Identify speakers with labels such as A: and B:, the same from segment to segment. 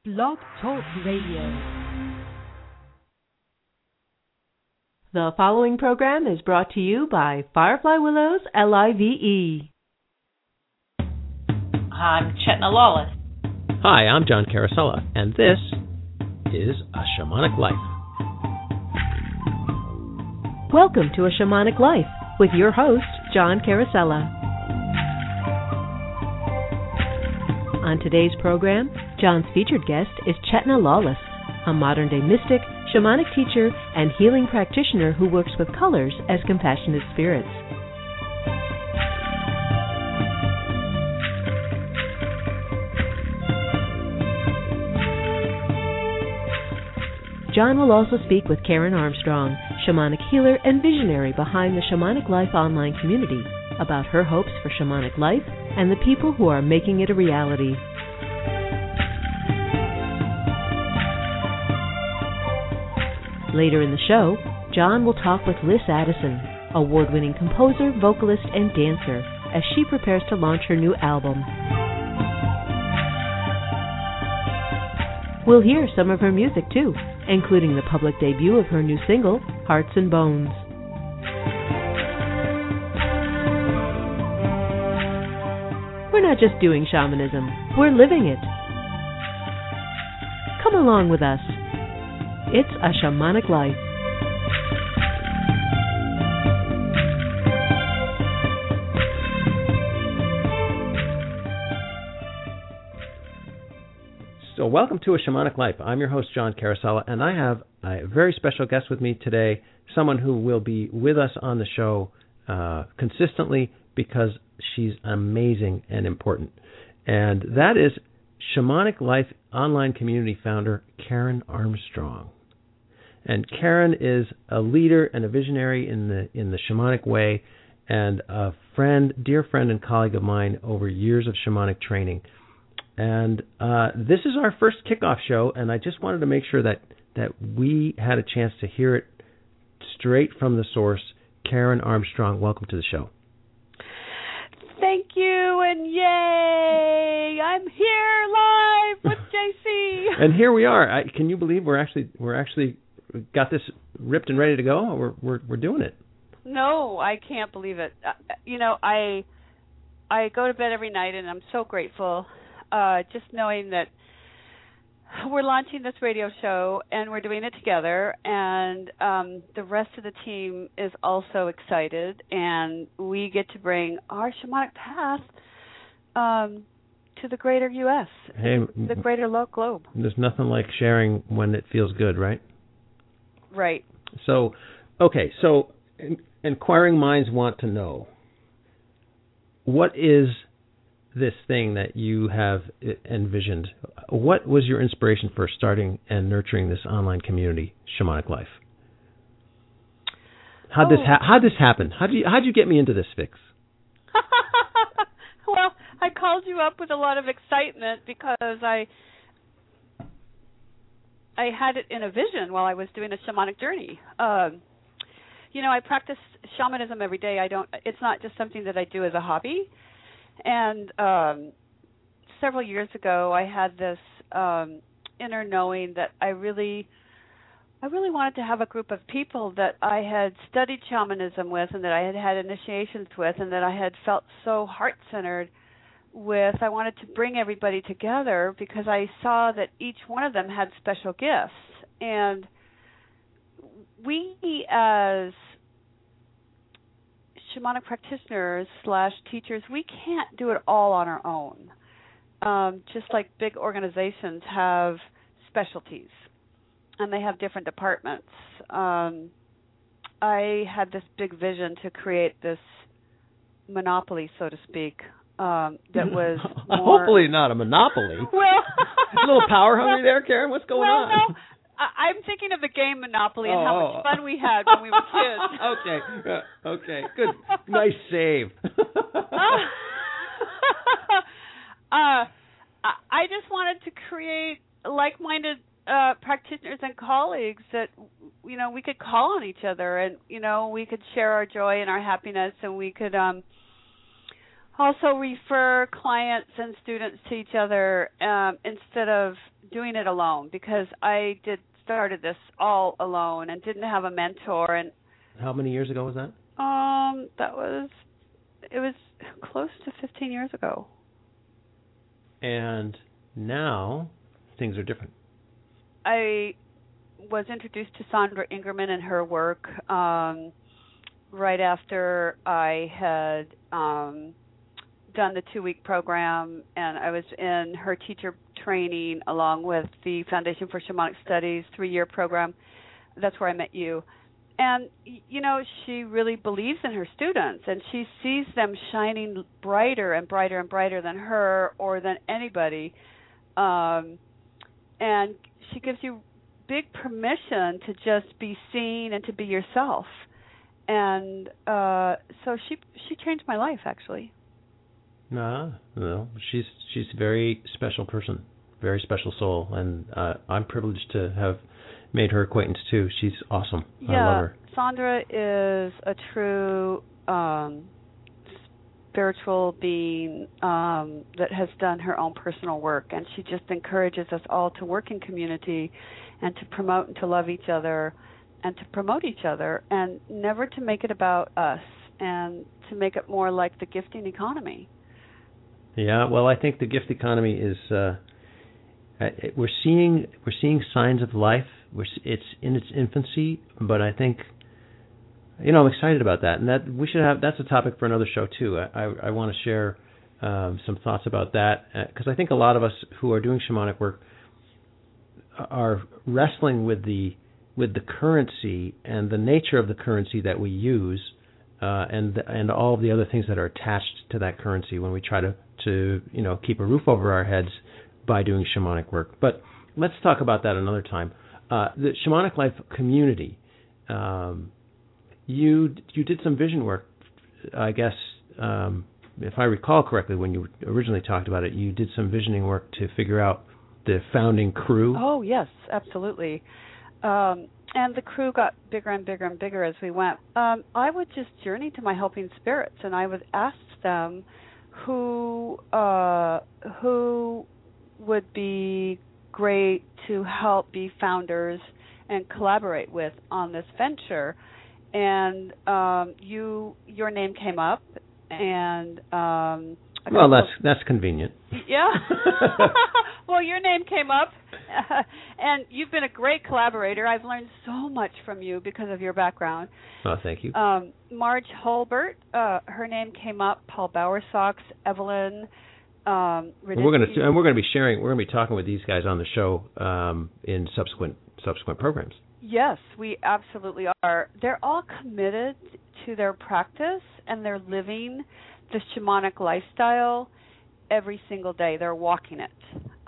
A: Blog Talk Radio.
B: The following program is brought to you by Firefly Willows LIVE.
C: I'm Chetna Lawless.
D: Hi, I'm John Carosella, and this is A Shamanic Life.
B: Welcome to A Shamanic Life with your host, John Carosella. On today's program, John's featured guest is Chetna Lawless, a modern-day mystic, shamanic teacher, and healing practitioner who works with colors as compassionate spirits. John will also speak with Karen Armstrong, shamanic healer and visionary behind the Shamanic Life online community, about her hopes for shamanic life and the people who are making it a reality. Later in the show, John will talk with Liz Addison, award-winning composer, vocalist, and dancer, as she prepares to launch her new album. We'll hear some of her music, too, including the public debut of her new single, Hearts and Bones. We're not just doing shamanism, we're living it. Come along with us. It's A Shamanic Life.
D: So welcome to A Shamanic Life. I'm your host, John Carosella, and I have a very special guest with me today, someone who will be with us on the show consistently because she's amazing and important. And that is Shamanic Life online community founder, Karen Armstrong. And Karen is a leader and a visionary in the shamanic way, and a friend, dear friend and colleague of mine over years of shamanic training. And this is our first kickoff show, and I just wanted to make sure that we had a chance to hear it straight from the source. Karen Armstrong, welcome to the show.
C: Thank you, and yay! I'm here live with JC.
D: And here we are. Can you believe we're actually got this ripped and ready to go? We're doing it.
C: No, I can't believe it. I go to bed every night, and I'm so grateful. Just knowing that we're launching this radio show and we're doing it together, and the rest of the team is also excited, and we get to bring our shamanic path to the greater U.S., the greater globe.
D: There's nothing like sharing when it feels good, right?
C: Right.
D: So, okay, inquiring minds want to know, what is this thing that you have envisioned? What was your inspiration for starting and nurturing this online community, Shamanic Life? How'd this happen? How'd you get me into this fix?
C: Well, I called you up with a lot of excitement because I had it in a vision while I was doing a shamanic journey. I practice shamanism every day. It's not just something that I do as a hobby. And several years ago, I had this inner knowing that I really wanted to have a group of people that I had studied shamanism with, and that I had had initiations with, and that I had felt so heart-centered with. I wanted to bring everybody together because I saw that each one of them had special gifts. And we, as shamanic practitioners / teachers, we can't do it all on our own. Just like big organizations have specialties and they have different departments. I had this big vision to create this monopoly, so to speak, that was more...
D: Hopefully not a monopoly.
C: Well,
D: a little power hungry there, Karen? What's going on?
C: No. I'm thinking of the game Monopoly and how much fun we had when we were kids.
D: Okay, good. Nice save.
C: I just wanted to create like-minded practitioners and colleagues that, we could call on each other, and, we could share our joy and our happiness, and we could also refer clients and students to each other instead of doing it alone, because I started this all alone and didn't have a mentor. And
D: how many years ago was that?
C: It was close to 15 years ago.
D: And now things are different.
C: I was introduced to Sandra Ingerman and her work right after I had done the 2-week program, and I was in her teacher training along with the Foundation for Shamanic Studies 3-year program. That's where I met you. And, you know, she really believes in her students, and she sees them shining brighter and brighter and brighter than her or than anybody. And she gives you big permission to just be seen and to be yourself. And so she changed my life, actually.
D: No, she's a very special person, very special soul, and I'm privileged to have made her acquaintance too. She's awesome.
C: Yeah,
D: I love her.
C: Sandra is a true spiritual being that has done her own personal work, and she just encourages us all to work in community and to promote and to love each other and to promote each other, and never to make it about us, and to make it more like the gifting economy.
D: Yeah, well, I think the gift economy is we're seeing signs of life. It's in its infancy, but I think, you know, I'm excited about that, and that we should have. That's a topic for another show too. I want to share some thoughts about that, because I think a lot of us who are doing shamanic work are wrestling with the currency and the nature of the currency that we use, and all of the other things that are attached to that currency when we try to you know, keep a roof over our heads by doing shamanic work. But let's talk about that another time. The Shamanic Life community, you did some vision work, I guess, if I recall correctly, when you originally talked about it, you did some visioning work to figure out the founding crew.
C: Oh, yes, absolutely. And the crew got bigger and bigger and bigger as we went. I would just journey to my helping spirits, and I would ask them who would be great to help be founders and collaborate with on this venture. And your name came up, and
D: well, that's convenient.
C: Yeah. Well, your name came up, and you've been a great collaborator. I've learned so much from you because of your background.
D: Oh, thank you.
C: Marge Holbert, her name came up. Paul Bowersox, Evelyn.
D: We're going to be sharing. We're going to be talking with these guys on the show in subsequent programs.
C: Yes, we absolutely are. They're all committed to their practice, and they're living the shamanic lifestyle every single day. They're walking it.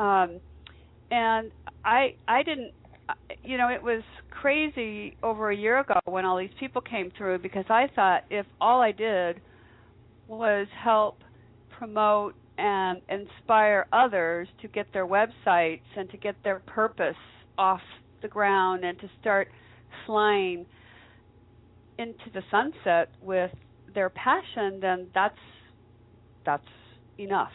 C: And I didn't, you know, it was crazy over a year ago when all these people came through, because I thought if all I did was help promote and inspire others to get their websites and to get their purpose off the ground and to start flying into the sunset with their passion, then that's enough.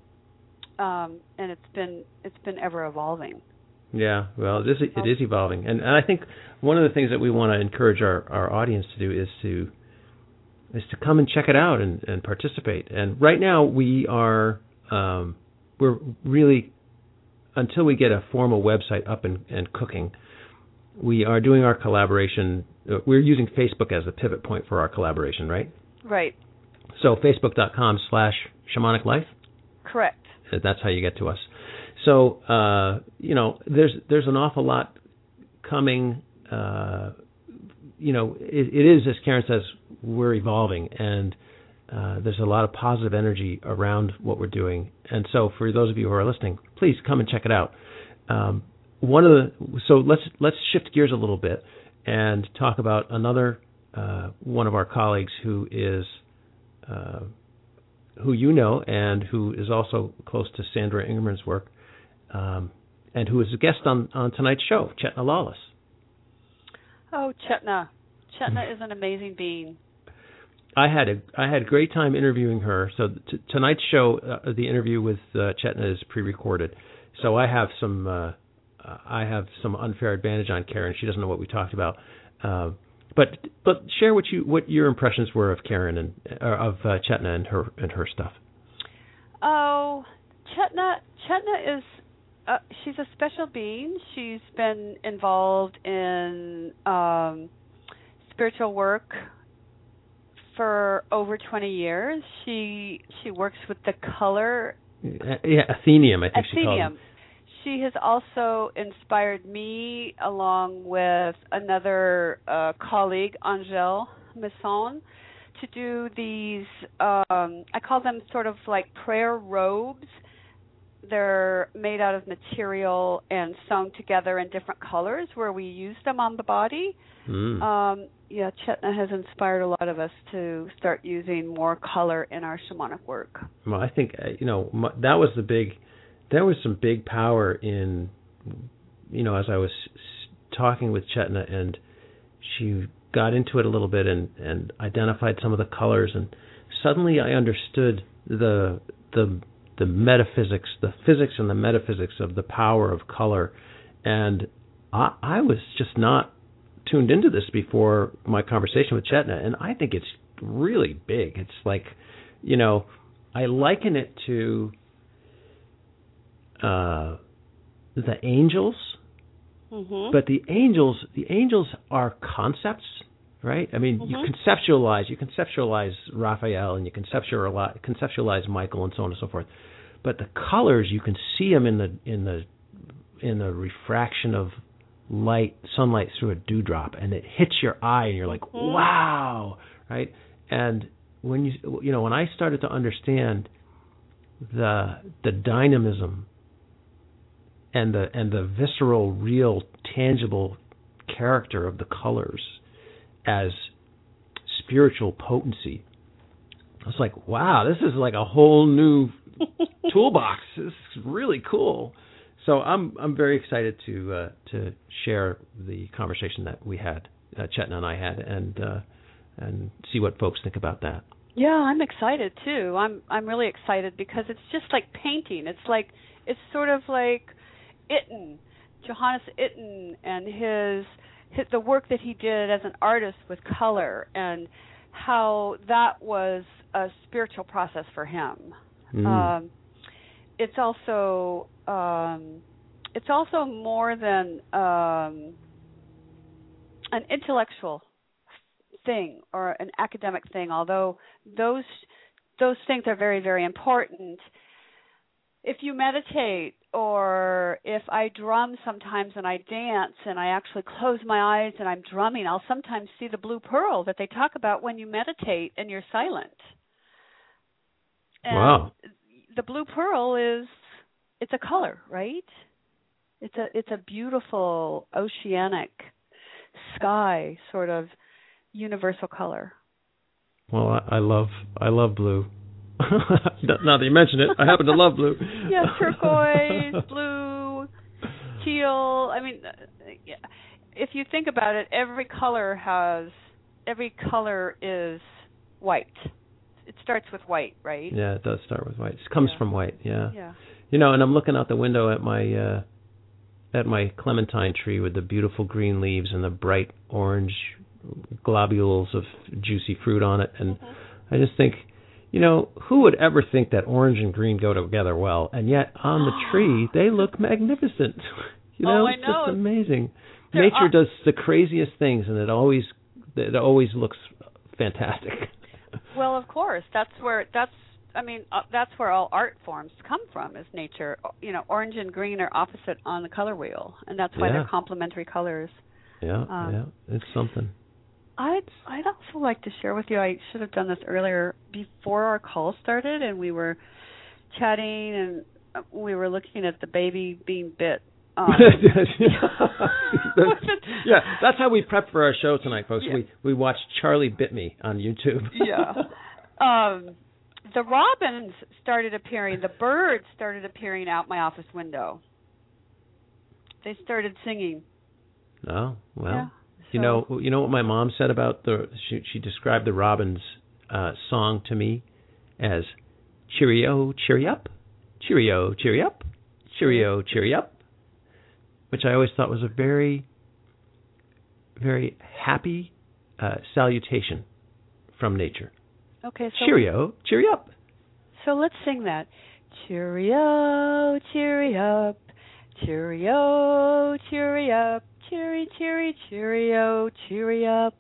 C: And it's been ever evolving.
D: Yeah, well, it is evolving, and I think one of the things that we want to encourage our audience to do is to come and check it out and participate. And right now we're really, until we get a formal website up and cooking, we are doing our collaboration. We're using Facebook as a pivot point for our collaboration, right?
C: Right.
D: So Facebook.com/Shamanic Life.
C: Correct.
D: That's how you get to us. So you know, there's an awful lot coming. You know, it is, as Karen says, we're evolving, and there's a lot of positive energy around what we're doing. And so, for those of you who are listening, please come and check it out. So let's shift gears a little bit and talk about another one of our colleagues who is who you know, and who is also close to Sandra Ingerman's work, and who is a guest on tonight's show, Chetna Lawless.
C: Oh, Chetna. Chetna is an amazing being.
D: I had a great time interviewing her. So tonight's show, the interview with Chetna is pre-recorded. So I have some unfair advantage on Karen. She doesn't know what we talked about. But share what your impressions were of Karen and of Chetna and her stuff.
C: Oh, Chetna is she's a special being. She's been involved in spiritual work for over 20 years. She works with the color.
D: Yeah, Athenium, I think she called it.
C: She has also inspired me, along with another colleague, Angèle Masson, to do these, I call them sort of like prayer robes. They're made out of material and sewn together in different colors where we use them on the body. Chetna has inspired a lot of us to start using more color in our shamanic work.
D: Well, I think, that was there was some big power in, as I was talking with Chetna, and she got into it a little bit and identified some of the colors, and suddenly I understood the metaphysics, the physics and the metaphysics of the power of color. And I was just not tuned into this before my conversation with Chetna, and I think it's really big. It's like, I liken it to the angels, but the angels are concepts, right? I mean, you conceptualize Raphael, and you conceptualize Michael, and so on and so forth. But the colors, you can see them in the refraction of sunlight through a dewdrop, and it hits your eye, and you're like, wow, right? And when when I started to understand the dynamism and the visceral, real, tangible character of the colors as spiritual potency, I was like, wow, this is like a whole new toolbox. This is really cool. So I'm very excited to share the conversation that we had, Chetna and I had, and see what folks think about that.
C: Yeah, I'm excited too. I'm really excited because it's just like painting. It's sort of like Itten, Johannes Itten, and the work that he did as an artist with color, and how that was a spiritual process for him. It's also more than an intellectual thing or an academic thing, although those things are very, very important. If you meditate, or if I drum sometimes and I dance and I actually close my eyes and I'm drumming, I'll sometimes see the blue pearl that they talk about when you meditate and you're silent. And
D: wow.
C: The blue pearl it's a color, right? It's a beautiful oceanic sky sort of universal color.
D: Well, I love blue. Now that you mention it, I happen to love blue.
C: Yeah, turquoise, blue, teal. I mean, if you think about it, every color is white. It starts with white, right?
D: Yeah, it does start with white. It comes from white. Yeah.
C: Yeah.
D: And I'm looking out the window at my clementine tree with the beautiful green leaves and the bright orange globules of juicy fruit on it, and I just think, who would ever think that orange and green go together well? And yet on the tree, they look magnificent.
C: I know.
D: It's just amazing. Nature does the craziest things, and it always looks fantastic.
C: Well, of course, that's where all art forms come from, is nature. Orange and green are opposite on the color wheel, and that's why they're complementary colors.
D: Yeah, it's something.
C: I'd also like to share with you, I should have done this earlier, before our call started, and we were chatting, and we were looking at the baby being bit.
D: Yeah, that's how we prep for our show tonight, folks. Yeah. We watched Charlie Bit Me on YouTube.
C: Yeah. The robins started appearing, the birds started appearing out my office window. They started singing.
D: Oh, well.
C: Yeah.
D: You know what my mom said about she described the robin's song to me as cheerio, cheery up, cheerio, cheery up, cheerio, cheery up, which I always thought was a very, very happy salutation from nature.
C: Okay, so
D: Cheerio, cheery up.
C: So let's sing that. Cheerio, cheery up. Cheerio, cheery up. Cheery, cheery, cheerio, cheery up.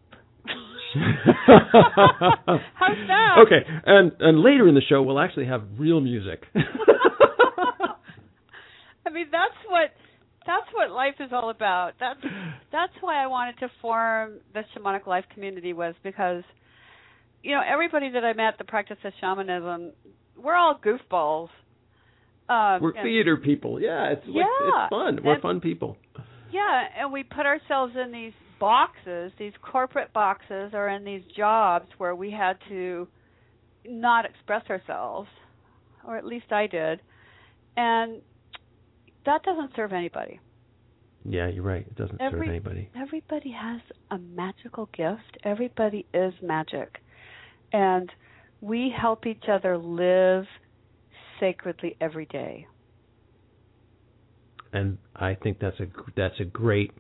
C: How's that?
D: Okay, and later in the show we'll actually have real music.
C: I mean, that's what life is all about. That's why I wanted to form the Shamanic Life community, was because, you know, everybody that I met that practices shamanism, we're all goofballs.
D: We're theater people. Yeah, it's fun. We're fun people.
C: Yeah, and we put ourselves in these boxes, these corporate boxes, or in these jobs where we had to not express ourselves, or at least I did. And that doesn't serve anybody.
D: Yeah, you're right. It doesn't serve anybody.
C: Everybody has a magical gift. Everybody is magic. And we help each other live sacredly every day.
D: And I think that's a great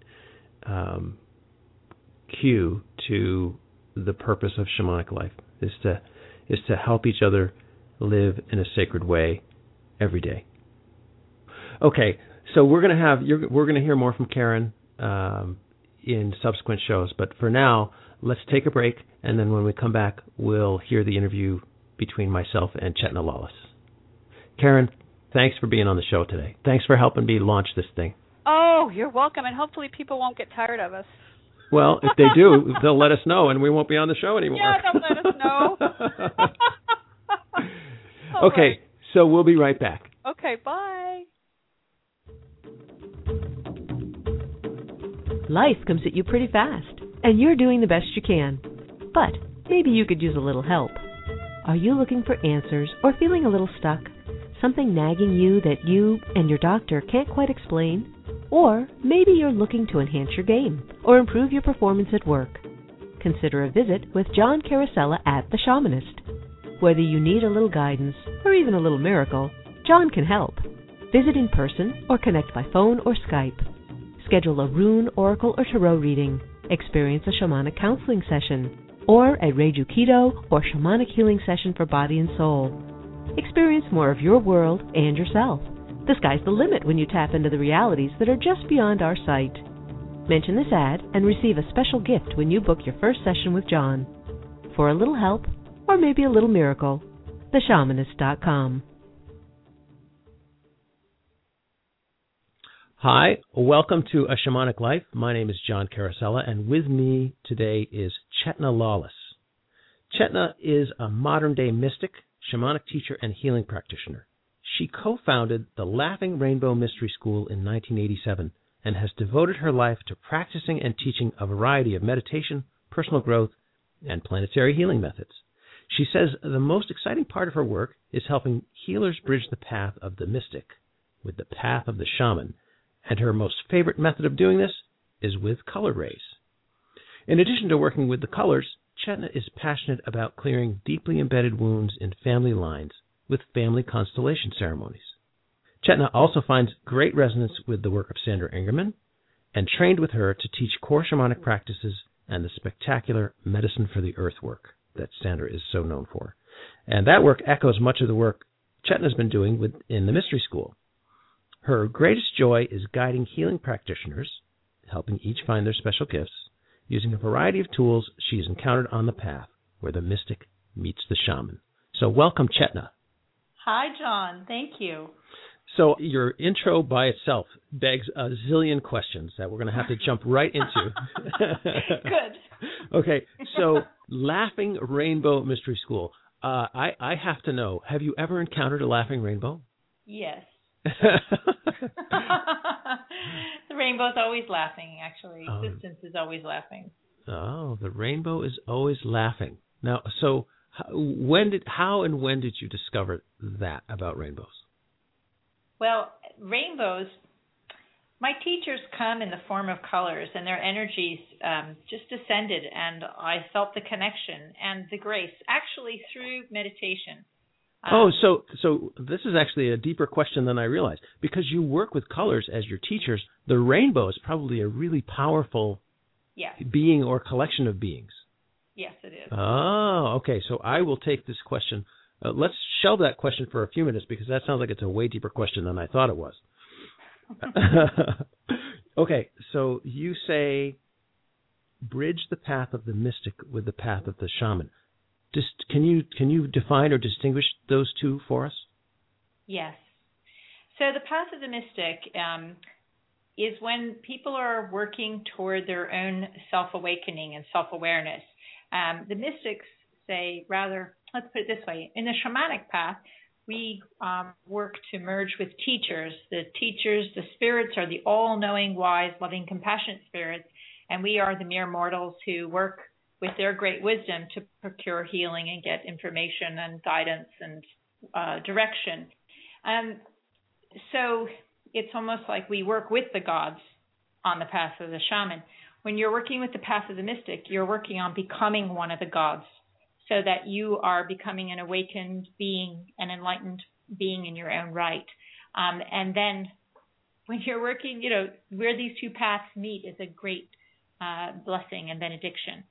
D: cue to the purpose of Shamanic Life, is to help each other live in a sacred way every day. Okay, so we're gonna hear more from Karen in subsequent shows, but for now, let's take a break, and then when we come back, we'll hear the interview between myself and Chetna Lawless. Karen, thanks for being on the show today. Thanks for helping me launch this thing.
C: Oh, you're welcome, and hopefully people won't get tired of us.
D: Well, if they do, they'll let us know, and we won't be on the show anymore.
C: Yeah, they'll let us know.
D: Okay,
C: right.
D: So we'll be right back.
C: Okay, bye.
B: Life comes at you pretty fast, and you're doing the best you can. But maybe you could use a little help. Are you looking for answers or feeling a little stuck? Something nagging you that you and your doctor can't quite explain? Or maybe you're looking to enhance your game or improve your performance at work. Consider a visit with John Carosella at The Shamanist. Whether you need a little guidance or even a little miracle, John can help. Visit in person or connect by phone or Skype. Schedule a rune, oracle, or tarot reading. Experience a shamanic counseling session, or a Reiju-Kido or shamanic healing session for body and soul. Experience more of your world and yourself. The sky's the limit when you tap into the realities that are just beyond our sight. Mention this ad and receive a special gift when you book your first session with John. For a little help, or maybe a little miracle, theshamanist.com.
D: Hi, welcome to A Shamanic Life. My name is John Carosella, and with me today is Chetna Lawless. Chetna is a modern-day mystic, shamanic teacher, and healing practitioner. She co-founded the Laughing Rainbow Mystery School in 1987 and has devoted her life to practicing and teaching a variety of meditation, personal growth, and planetary healing methods. She says the most exciting part of her work is helping healers bridge the path of the mystic with the path of the shaman, and her most favorite method of doing this is with color rays. In addition to working with the colors, Chetna is passionate about clearing deeply embedded wounds in family lines with family constellation ceremonies. Chetna also finds great resonance with the work of Sandra Ingerman and trained with her to teach core shamanic practices and the spectacular medicine for the earth work that Sandra is so known for. And that work echoes much of the work Chetna's been doing in the Mystery School. Her greatest joy is guiding healing practitioners, helping each find their special gifts, using a variety of tools she has encountered on the path where the mystic meets the shaman. So welcome, Chetna.
E: Hi, John. Thank you.
D: So your intro by itself begs a zillion questions that we're going to have to jump right into.
E: Good.
D: Okay, so Laughing Rainbow Mystery School. I have to know, have you ever encountered a laughing rainbow?
E: Yes. The rainbow's always laughing, actually. Existence is always laughing.
D: Oh, the rainbow is always laughing. Now, so how and when did you discover that about rainbows?
E: Well, rainbows, my teachers come in the form of colors, and their energies just descended, and I felt the connection and the grace, actually through meditation.
D: So this is actually a deeper question than I realized. Because you work with colors as your teachers, the rainbow is probably a really powerful being or collection of beings.
E: Yes, it is.
D: Oh, okay. So I will take this question. Let's shelve that question for a few minutes because that sounds like it's a way deeper question than I thought it was. Okay, so you say bridge the path of the mystic with the path of the shaman. Can you define or distinguish those two for us?
E: Yes. So the path of the mystic is when people are working toward their own self-awakening and self-awareness. The mystics say, rather, let's put it this way, in the shamanic path, we work to merge with teachers. The teachers, the spirits, are the all-knowing, wise, loving, compassionate spirits, and we are the mere mortals who work with their great wisdom to procure healing and get information and guidance and direction. So it's almost like we work with the gods on the path of the shaman. When you're working with the path of the mystic, you're working on becoming one of the gods so that you are becoming an awakened being, an enlightened being in your own right. And then when you're working, where these two paths meet is a great blessing and benediction.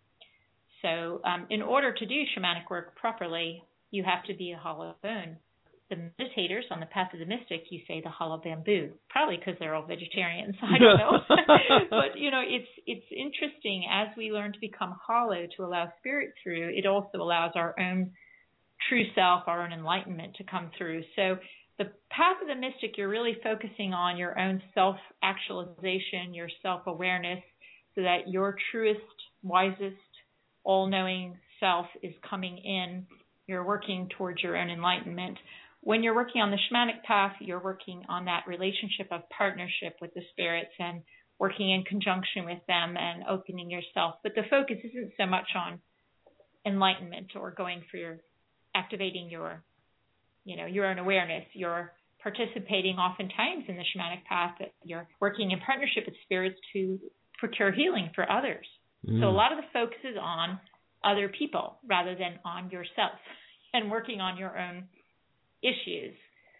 E: So in order to do shamanic work properly, you have to be a hollow bone. The meditators on the path of the mystic, you say the hollow bamboo, probably because they're all vegetarians. I don't know. But, it's interesting as we learn to become hollow to allow spirit through, it also allows our own true self, our own enlightenment to come through. So the path of the mystic, you're really focusing on your own self-actualization, your self-awareness, so that your truest, wisest, all-knowing self is coming in. You're working towards your own enlightenment. When you're working on the shamanic path, you're working on that relationship of partnership with the spirits and working in conjunction with them and opening yourself. But the focus isn't so much on enlightenment or going for activating your own awareness. You're participating oftentimes in the shamanic path. That you're working in partnership with spirits to procure healing for others. So a lot of the focus is on other people rather than on yourself and working on your own issues.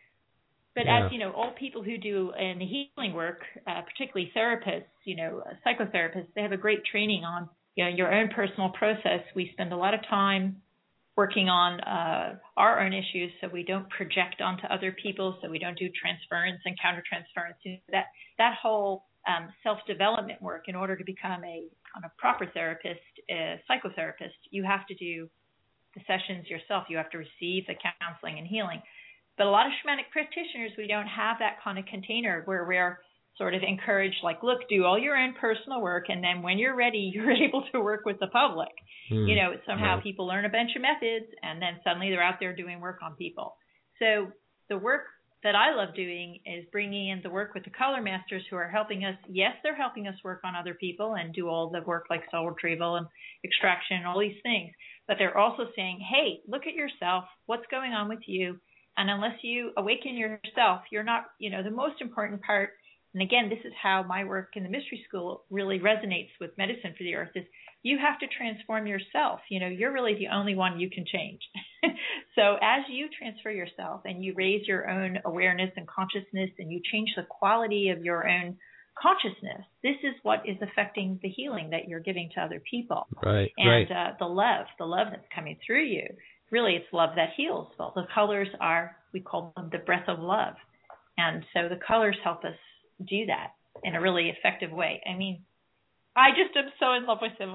E: But as you know, all people who do in the healing work, particularly therapists, psychotherapists, they have a great training on your own personal process. We spend a lot of time working on our own issues so we don't project onto other people, so we don't do transference and countertransference. That whole self-development work, in order to become a proper therapist, a psychotherapist, you have to do the sessions yourself. You have to receive the counseling and healing. But a lot of shamanic practitioners, we don't have that kind of container where we're sort of encouraged, like, look, do all your own personal work, and then when you're ready, you're able to work with the public. Somehow people learn a bunch of methods, and then suddenly they're out there doing work on people. So the work that I love doing is bringing in the work with the color masters who are helping us. Yes, they're helping us work on other people and do all the work like soul retrieval and extraction and all these things. But they're also saying, hey, look at yourself. What's going on with you? And unless you awaken yourself, you're not, the most important part. And again, this is how my work in the mystery school really resonates with Medicine for the Earth, is you have to transform yourself. You're really the only one you can change. So as you transfer yourself and you raise your own awareness and consciousness and you change the quality of your own consciousness, this is what is affecting the healing that you're giving to other people.
D: Right.
E: And the love that's coming through you, really it's love that heals. Well, the colors are, we call them the breath of love. And so the colors help us do that in a really effective way. I mean, I just am so in love with them.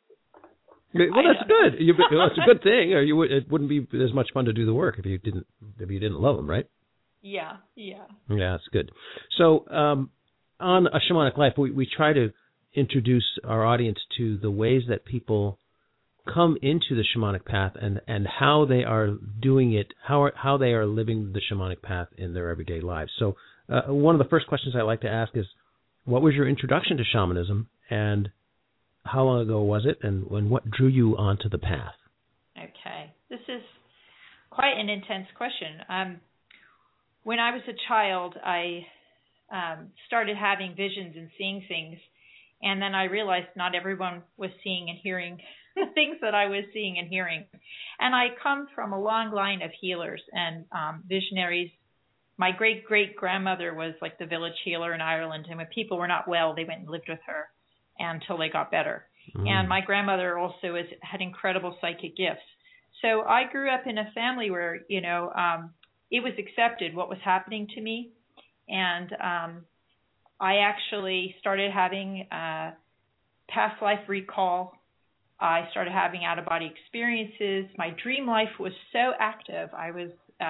D: Well, that's good. It's a good thing. It wouldn't be as much fun to do the work if you didn't love them, right?
E: Yeah.
D: Yeah, that's good. So on A Shamanic Life, we try to introduce our audience to the ways that people come into the shamanic path and how they are doing it, how they are living the shamanic path in their everyday lives. So one of the first questions I like to ask is, what was your introduction to shamanism, and how long ago was it, and what drew you onto the path?
E: Okay. This is quite an intense question. When I was a child, I started having visions and seeing things, and then I realized not everyone was seeing and hearing the things that I was seeing and hearing. And I come from a long line of healers and visionaries. My great-great-grandmother was like the village healer in Ireland, and when people were not well, they went and lived with her until they got better. And my grandmother also had incredible psychic gifts. So I grew up in a family where, it was accepted what was happening to me. And I actually started having past life recall. I started having out-of-body experiences. My dream life was so active. I was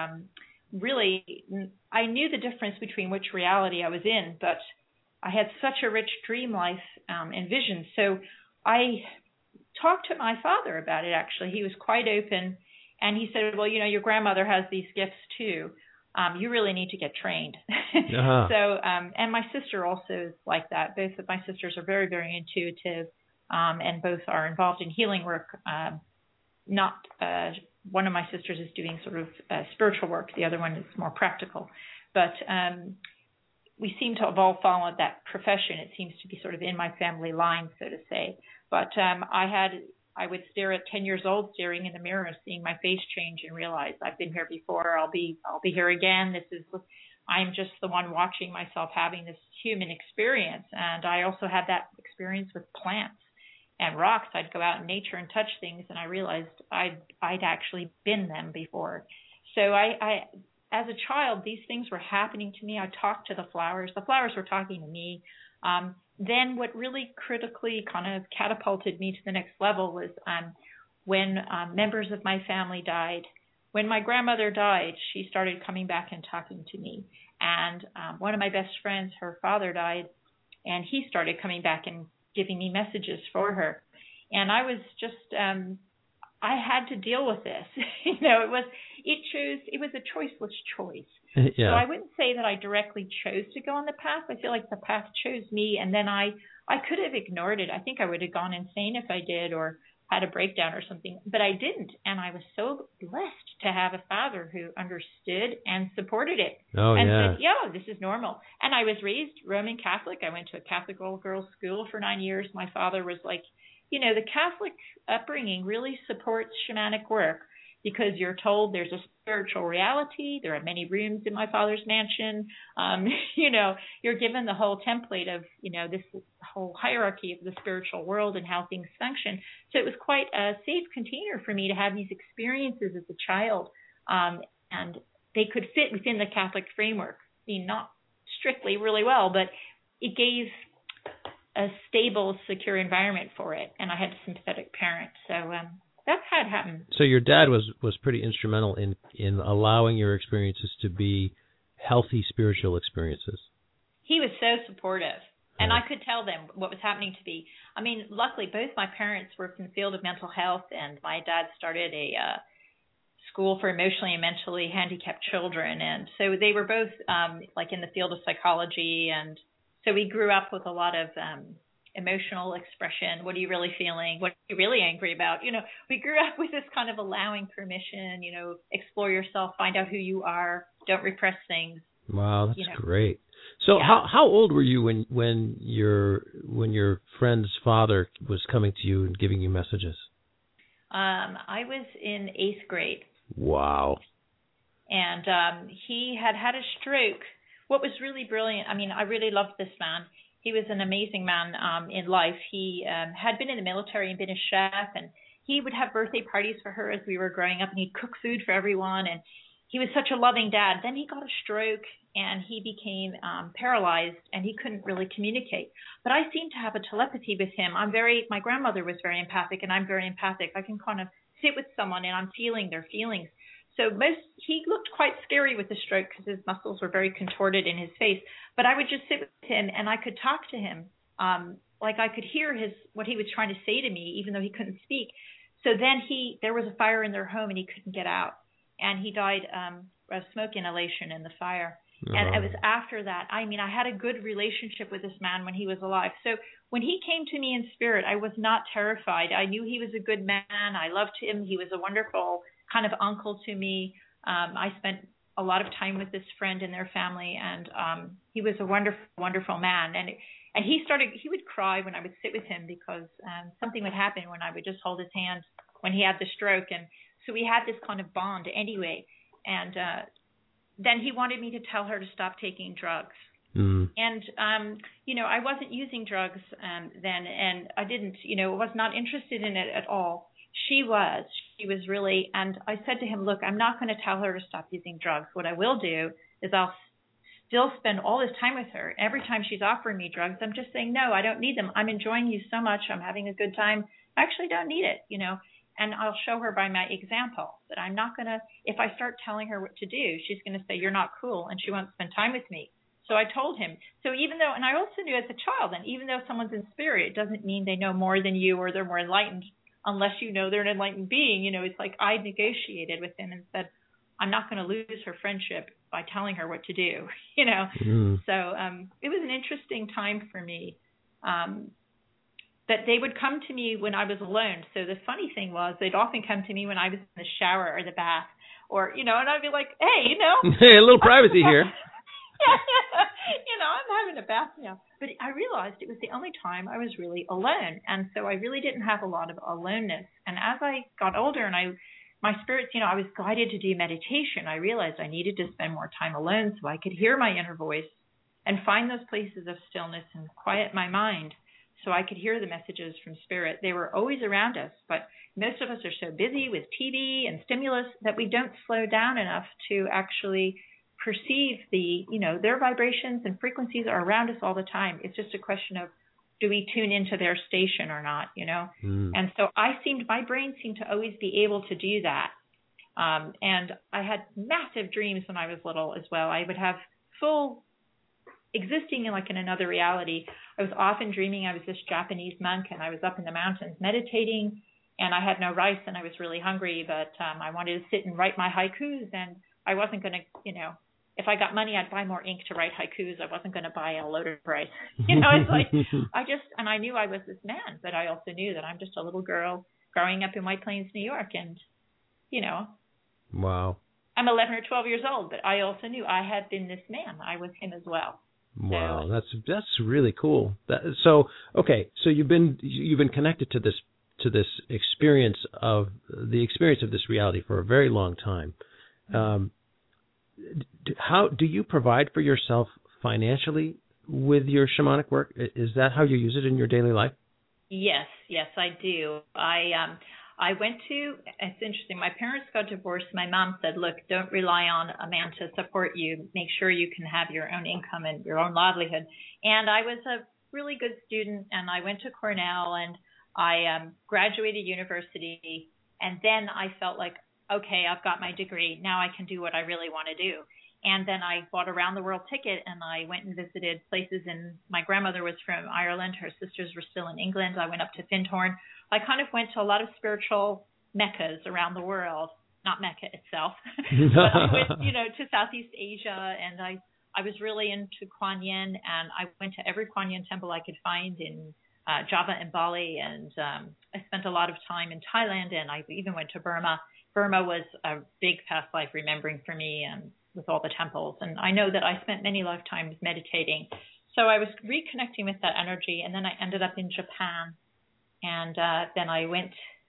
E: I knew the difference between which reality I was in, but I had such a rich dream life and vision. So I talked to my father about it, actually. He was quite open, and he said, well, your grandmother has these gifts too. You really need to get trained. Uh-huh. So, and my sister also is like that. Both of my sisters are very, very intuitive, and both are involved in healing work. One of my sisters is doing sort of spiritual work. The other one is more practical. But we seem to have all followed that profession. It seems to be sort of in my family line, so to say. But I would stare at 10 years old, staring in the mirror, seeing my face change, and realize I've been here before. I'll be here again. I'm just the one watching myself having this human experience. And I also had that experience with plants and rocks. I'd go out in nature and touch things, and I realized I'd actually been them before. So I as a child, these things were happening to me. I talked to the flowers. The flowers were talking to me. Then what really critically kind of catapulted me to the next level was when members of my family died. When my grandmother died, she started coming back and talking to me. And one of my best friends, her father died, and he started coming back and giving me messages for her. And I was just, I had to deal with this. It was a choiceless choice. Yeah. So I wouldn't say that I directly chose to go on the path. I feel like the path chose me, and then I could have ignored it. I think I would have gone insane if I did, or had a breakdown or something, but I didn't. And I was so blessed to have a father who understood and supported it. Said, yeah, this is normal. And I was raised Roman Catholic. I went to a Catholic all-girls school for 9 years. My father was like, the Catholic upbringing really supports shamanic work, because you're told there's a spiritual reality. There are many rooms in my father's mansion. You're given the whole template of, this whole hierarchy of the spiritual world and how things function. So it was quite a safe container for me to have these experiences as a child. And they could fit within the Catholic framework. Not strictly really well, but it gave a stable, secure environment for it. And I had a sympathetic parent. So, that's how it happened.
D: So your dad was pretty instrumental in allowing your experiences to be healthy spiritual experiences.
E: He was so supportive, and I could tell them what was happening to me. I mean, luckily, both my parents worked in the field of mental health, and my dad started a school for emotionally and mentally handicapped children, and so they were both like in the field of psychology, and so we grew up with a lot of emotional expression. What are you really feeling? What are you really angry about? We grew up with this kind of allowing permission, explore yourself, find out who you are, don't repress things.
D: Wow, that's great. So how old were you when your friend's father was coming to you and giving you messages?
E: I was in 8th grade.
D: Wow.
E: And he had a stroke. What was really brilliant, I really loved this man. He was an amazing man in life. He had been in the military and been a chef, and he would have birthday parties for her as we were growing up, and he'd cook food for everyone, and he was such a loving dad. Then he got a stroke, and he became paralyzed, and he couldn't really communicate. But I seemed to have a telepathy with him. My grandmother was very empathic, and I'm very empathic. I can kind of sit with someone, and I'm feeling their feelings. So he looked quite scary with the stroke because his muscles were very contorted in his face. But I would just sit with him and I could talk to him. Like I could hear what he was trying to say to me, even though he couldn't speak. So then there was a fire in their home and he couldn't get out. And he died of smoke inhalation in the fire. Uh-huh. And it was after that. I had a good relationship with this man when he was alive. So when he came to me in spirit, I was not terrified. I knew he was a good man. I loved him. He was a wonderful kind of uncle to me. I spent a lot of time with this friend and their family, and he was a wonderful, wonderful man. And And he would cry when I would sit with him because something would happen when I would just hold his hand when he had the stroke. And so we had this kind of bond anyway. And then he wanted me to tell her to stop taking drugs. And, I wasn't using drugs then, and I didn't, was not interested in it at all. She was really, and I said to him, look, I'm not going to tell her to stop using drugs. What I will do is I'll still spend all this time with her. Every time she's offering me drugs, I'm just saying, no, I don't need them. I'm enjoying you so much. I'm having a good time. I actually don't need it, and I'll show her by my example that I'm not going to, if I start telling her what to do, she's going to say, you're not cool, and she won't spend time with me. So I told him. So even though, and I also knew as a child, and even though someone's in spirit, it doesn't mean they know more than you or they're more enlightened unless you know they're an enlightened being. It's like I negotiated with him and said, I'm not going to lose her friendship by telling her what to do, So it was an interesting time for me that they would come to me when I was alone. So the funny thing was they'd often come to me when I was in the shower or the bath or, and I'd be like, hey,
D: Hey, a little privacy here.
E: I'm having a bath now. But I realized it was the only time I was really alone. And so I really didn't have a lot of aloneness. And as I got older and my spirits, I was guided to do meditation, I realized I needed to spend more time alone so I could hear my inner voice and find those places of stillness and quiet my mind so I could hear the messages from spirit. They were always around us, but most of us are so busy with TV and stimulus that we don't slow down enough to actually perceive their vibrations and frequencies are around us all the time. It's just a question of, do we tune into their station or not, And so my brain seemed to always be able to do that. And I had massive dreams when I was little as well. I would have full existing in another reality. I was often dreaming I was this Japanese monk and I was up in the mountains meditating and I had no rice and I was really hungry, but I wanted to sit and write my haikus and I wasn't going to, if I got money, I'd buy more ink to write haikus. I wasn't going to buy a load of rice. It's like, and I knew I was this man, but I also knew that I'm just a little girl growing up in White Plains, New York. And,
D: wow.
E: I'm 11 or 12 years old, but I also knew I had been this man. I was him as well.
D: Wow, so, that's really cool. So you've been connected to this experience of this reality for a very long time. How do you provide for yourself financially with your shamanic work? Is that how you use it in your daily life?
E: Yes, I do. I went to, it's interesting, my parents got divorced. My mom said, look, don't rely on a man to support you. Make sure you can have your own income and your own livelihood. And I was a really good student, and I went to Cornell, and I graduated university. And then I felt like, okay, I've got my degree. Now I can do what I really want to do. And then I bought a round-the-world ticket, and I went and visited places. And my grandmother was from Ireland. Her sisters were still in England. I went up to Findhorn. I kind of went to a lot of spiritual meccas around the world, not Mecca itself, but I went, to Southeast Asia, and I was really into Kuan Yin, and I went to every Kuan Yin temple I could find in Java and Bali, and I spent a lot of time in Thailand, and I even went to Burma. Burma was a big past life remembering for me, and with all the temples, and I know that I spent many lifetimes meditating. So I was reconnecting with that energy, and then I ended up in Japan. And then I went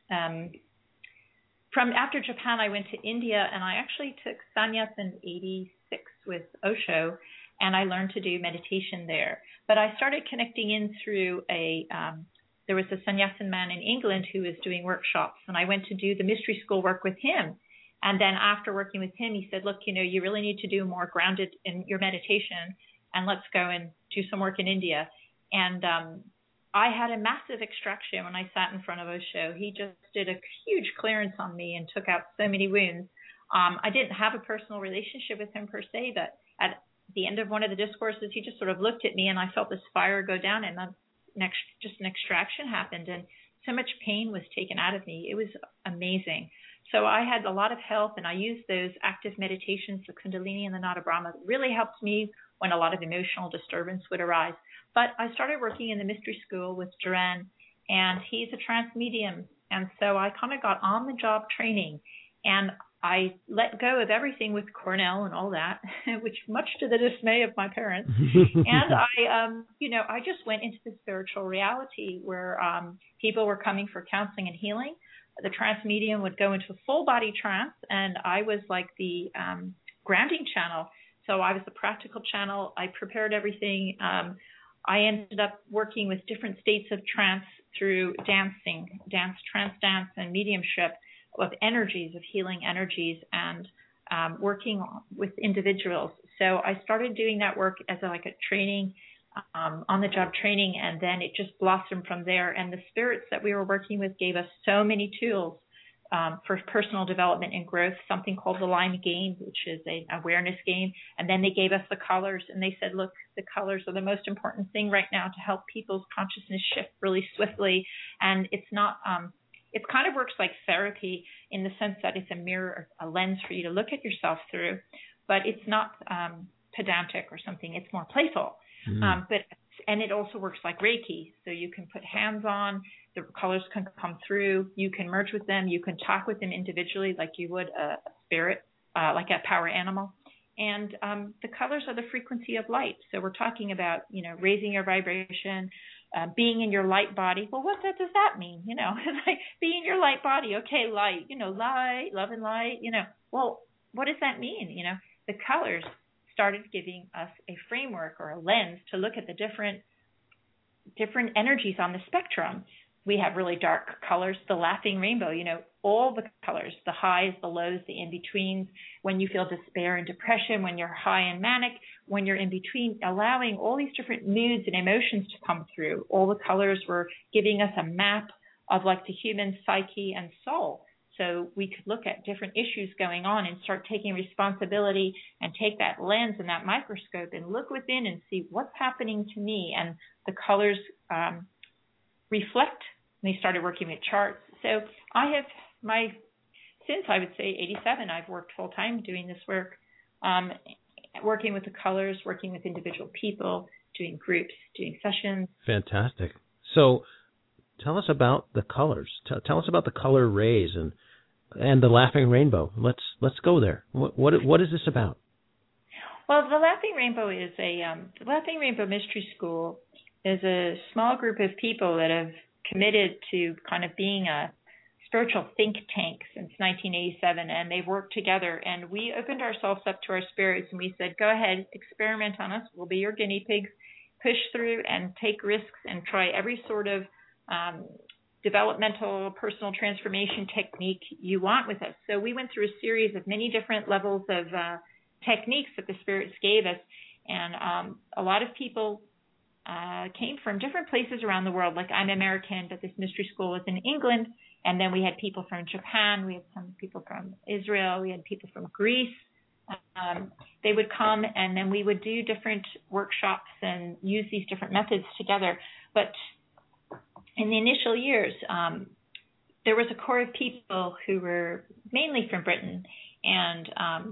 E: after Japan, I went to India, and I actually took sannyas in 86 with Osho, and I learned to do meditation there. But I started connecting in through there was a sannyasin man in England who was doing workshops, and I went to do the mystery school work with him. And then after working with him, he said, look, you really need to do more grounded in your meditation, and let's go and do some work in India. And I had a massive extraction when I sat in front of Osho. He just did a huge clearance on me and took out so many wounds. I didn't have a personal relationship with him per se, but at the end of one of the discourses, he just sort of looked at me, and I felt this fire go down, and just an extraction happened, and so much pain was taken out of me. It was amazing. So I had a lot of help, and I used those active meditations, the Kundalini and the Nada Brahma. It really helped me when a lot of emotional disturbance would arise. But I started working in the mystery school with Duran, and he's a trance medium. And so I kind of got on-the-job training. And I let go of everything with Cornell and all that, which much to the dismay of my parents. And I just went into the spiritual reality where people were coming for counseling and healing. The trance medium would go into a full body trance, and I was like the grounding channel. So I was the practical channel. I prepared everything. I ended up working with different states of trance through dancing, trance dance, and mediumship, of energies, of healing energies, and working with individuals. So I started doing that work as a training, on-the-job training, and then it just blossomed from there. And the spirits that we were working with gave us so many tools for personal development and growth, something called the Lime Game, which is an awareness game. And then they gave us the colors, and they said, look, the colors are the most important thing right now to help people's consciousness shift really swiftly. And it's not... It kind of works like therapy in the sense that it's a mirror, a lens for you to look at yourself through, but it's not pedantic or something. It's more playful. And it also works like Reiki. So you can put hands on, the colors can come through, you can merge with them, you can talk with them individually like you would a spirit, like a power animal. And the colors are the frequency of light. So we're talking about, raising your vibration, being in your light body. Well, what does that mean? Like be in your light body. Okay, light, light, love and light, Well, what does that mean? The colors started giving us a framework or a lens to look at the different energies on the spectrum. We have really dark colors, the laughing rainbow, all the colors, the highs, the lows, the in-betweens, when you feel despair and depression, when you're high and manic, when you're in between, allowing all these different moods and emotions to come through. All the colors were giving us a map of like the human psyche and soul. So we could look at different issues going on and start taking responsibility and take that lens and that microscope and look within and see what's happening to me. And the colors reflect. They started working with charts. So I have since I would say 87, I've worked full time doing this work, working with the colors, working with individual people, doing groups, doing sessions. Fantastic.
D: So tell us about the colors. Tell us about the color rays and the laughing rainbow. Let's go there. What is this about?
E: Well, the Laughing Rainbow is the Laughing Rainbow Mystery School is a small group of people that have committed to kind of being a spiritual think tank since 1987, and they've worked together. And we opened ourselves up to our spirits, and we said, go ahead, experiment on us. We'll be your guinea pigs. Push through and take risks and try every sort of developmental, personal transformation technique you want with us. So we went through a series of many different levels of techniques that the spirits gave us. And a lot of people came from different places around the world. Like I'm American, but this mystery school was in England. And then we had people from Japan. We had some people from Israel. We had people from Greece. They would come, and then we would do different workshops and use these different methods together. But in the initial years, there was a core of people who were mainly from Britain, and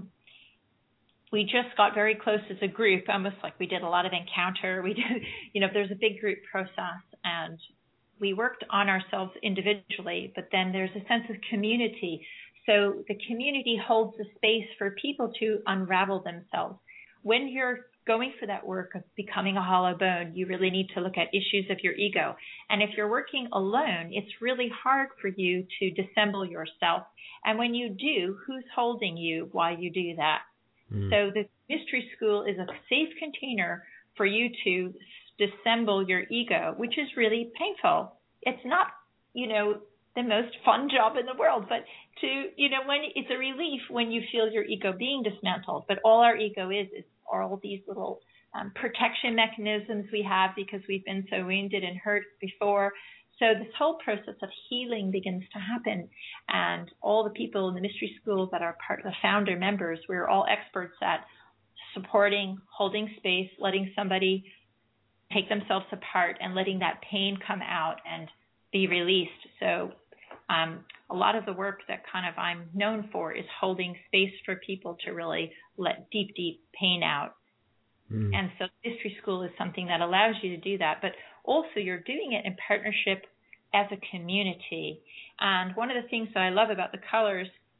E: we just got very close as a group, almost like we did a lot of encounter. We did, there's a big group process, and we worked on ourselves individually, but then there's a sense of community. So the community holds the space for people to unravel themselves. When you're going for that work of becoming a hollow bone, you really need to look at issues of your ego. And if you're working alone, it's really hard for you to dissemble yourself. And when you do, who's holding you while you do that? So the mystery school is a safe container for you to dissemble your ego, which is really painful. It's not, the most fun job in the world, but when it's a relief when you feel your ego being dismantled. But all our ego is all these little protection mechanisms we have because we've been so wounded and hurt before. So this whole process of healing begins to happen. And all the people in the mystery school that are part of the founder members, we're all experts at supporting, holding space, letting somebody take themselves apart and letting that pain come out and be released. So a lot of the work that kind of I'm known for is holding space for people to really let deep, deep pain out. And so mystery school is something that allows you to do that. But also you're doing it in partnership as a community. And one of the things that I love about the colors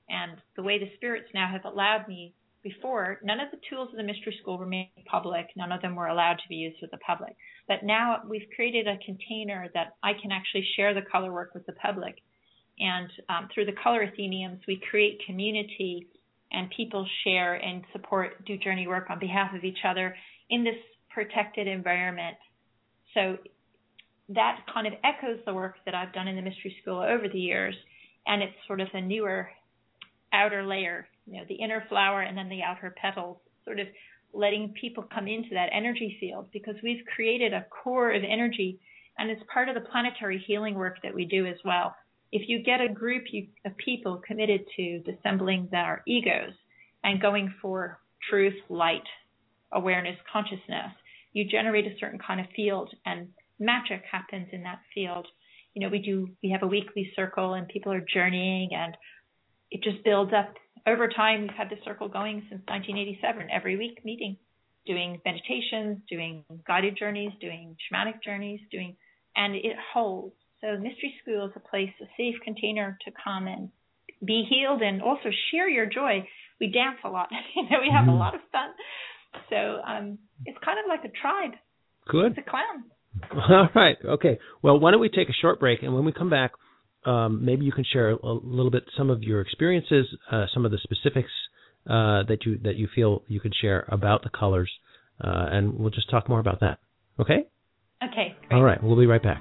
E: And the way the spirits now have allowed me before, none of the tools of the Mystery School were made public. None of them were allowed to be used with the public. But now we've created a container that I can actually share the color work with the public. And through the color Atheniums, we create community, and people share and support, do journey work on behalf of each other in this protected environment. So that kind of echoes the work that I've done in the Mystery School over the years. And it's sort of a newer outer layer, the inner flower and then the outer petals, sort of letting people come into that energy field, because we've created a core of energy, and it's part of the planetary healing work that we do as well. If you get a group of people committed to dissembling their egos and going for truth, light, awareness, consciousness, you generate a certain kind of field, and magic happens in that field. We have a weekly circle, and people are journeying, and it just builds up. Over time, we've had this circle going since 1987, every week meeting, doing meditations, doing guided journeys, doing shamanic journeys, and it holds. So Mystery School is a place, a safe container to come and be healed and also share your joy. We dance a lot. We have a lot of fun. So it's kind of like a tribe.
D: Good.
E: It's a clan.
D: All right. Okay. Well, why don't we take a short break, and when we come back, maybe you can share a little bit some of your experiences, some of the specifics that you feel you could share about the colors, and we'll just talk more about that. Okay?
E: Okay. Great.
D: All right. We'll be right back.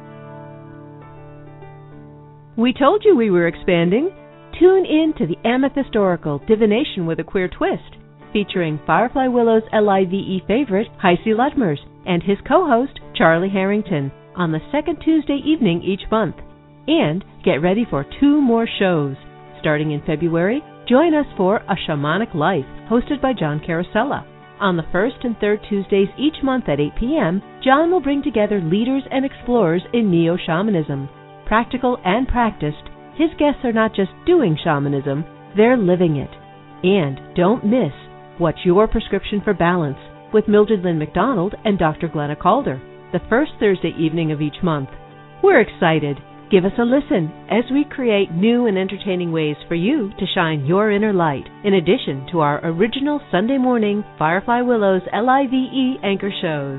B: We told you we were expanding. Tune in to the Amethyst Oracle, Divination with a Queer Twist, featuring Firefly Willow's LIVE favorite, Heisey Ludmers, and his co-host, Charlie Harrington, on the second Tuesday evening each month. And get ready for 2 more shows. Starting in February, join us for A Shamanic Life, hosted by John Carosella. On the first and third Tuesdays each month at 8 p.m., John will bring together leaders and explorers in neo-shamanism. Practical and practiced, his guests are not just doing shamanism, they're living it. And don't miss What's Your Prescription for Balance with Mildred Lynn McDonald and Dr. Glenna Calder, the first Thursday evening of each month. We're excited. Give us a listen as we create new and entertaining ways for you to shine your inner light, in addition to our original Sunday morning Firefly Willow's LIVE anchor shows.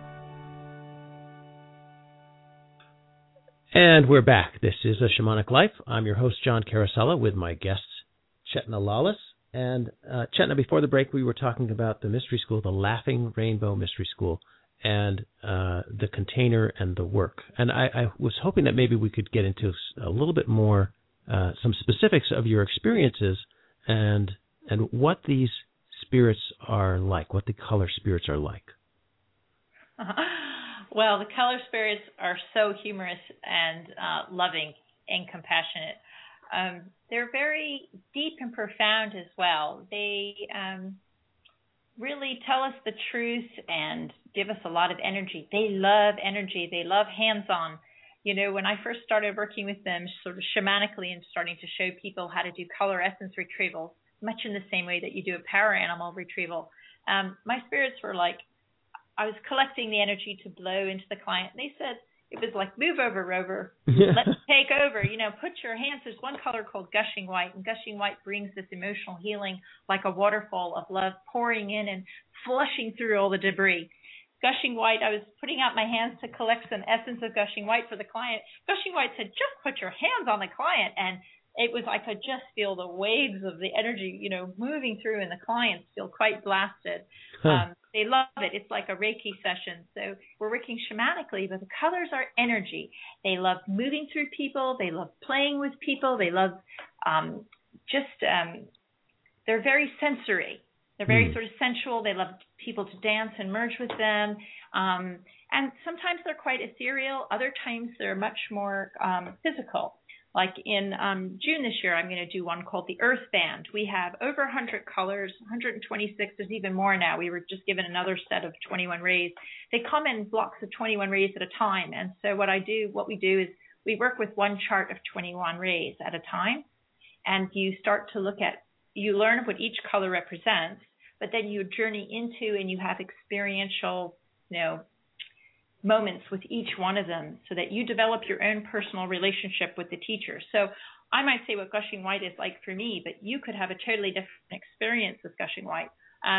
D: And we're back. This is A Shamanic Life. I'm your host, John Carosella, with my guests, Chetna Lawless. And Chetna, before the break, we were talking about the Mystery School, the Laughing Rainbow Mystery School, and the container and the work. And I was hoping that maybe we could get into a little bit more, some specifics of your experiences and what these spirits are like, what the color spirits are like.
E: Well, the color spirits are so humorous and loving and compassionate. They're very deep and profound as well. They really tell us the truth and give us a lot of energy. They love energy. They love hands-on. When I first started working with them sort of shamanically and starting to show people how to do color essence retrieval, much in the same way that you do a power animal retrieval, my spirits were like, I was collecting the energy to blow into the client. And they said, it was like, move over, Rover. Let's take over. Put your hands. There's one color called Gushing White, and Gushing White brings this emotional healing like a waterfall of love pouring in and flushing through all the debris. Gushing White, I was putting out my hands to collect some essence of Gushing White for the client. Gushing White said, just put your hands on the client. And it was, I could just feel the waves of the energy, moving through, and the clients feel quite blasted. They love it. It's like a Reiki session. So we're working shamanically, but the colors are energy. They love moving through people. They love playing with people. They love they're very sensory. They're very sort of sensual. They love people to dance and merge with them. And sometimes they're quite ethereal. Other times they're much more physical. Like in June this year, I'm going to do one called the Earth Band. We have over 100 colors, 126. There's even more now. We were just given another set of 21 rays. They come in blocks of 21 rays at a time. And so what we do is we work with one chart of 21 rays at a time. And you start to you learn what each color represents, but then you journey into and you have experiential, moments with each one of them so that you develop your own personal relationship with the teacher. So I might say what gushing white is like for me, but you could have a totally different experience with gushing white.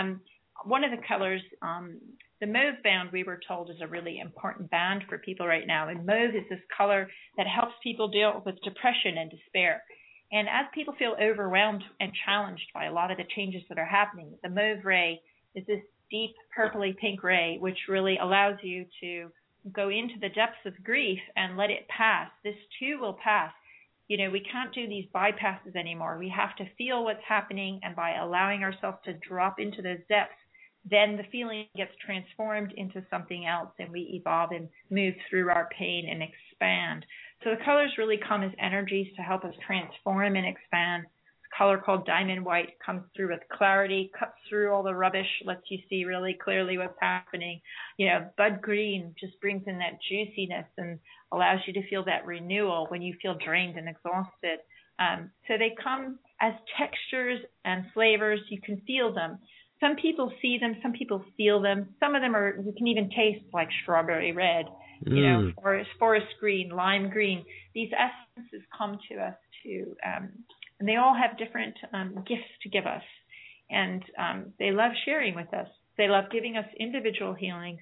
E: One of the colors, the mauve band, we were told, is a really important band for people right now. And mauve is this color that helps people deal with depression and despair. And as people feel overwhelmed and challenged by a lot of the changes that are happening, the mauve ray is this deep purpley pink ray, which really allows you to go into the depths of grief and let it pass. This too will pass. You know, we can't do these bypasses anymore. We have to feel what's happening, and by allowing ourselves to drop into those depths, then the feeling gets transformed into something else, and we evolve and move through our pain and expand. So the colors really come as energies to help us transform and expand. This color called diamond white comes through with clarity, cuts through all the rubbish, lets you see really clearly what's happening. You know, bud green just brings in that juiciness and allows you to feel that renewal when you feel drained and exhausted. So they come as textures and flavors. You can feel them. Some people see them, some people feel them. Some of them are, you can even taste, like strawberry red, you know, forest green, lime green. These essences come to us too, and they all have different gifts to give us. And they love sharing with us. They love giving us individual healings.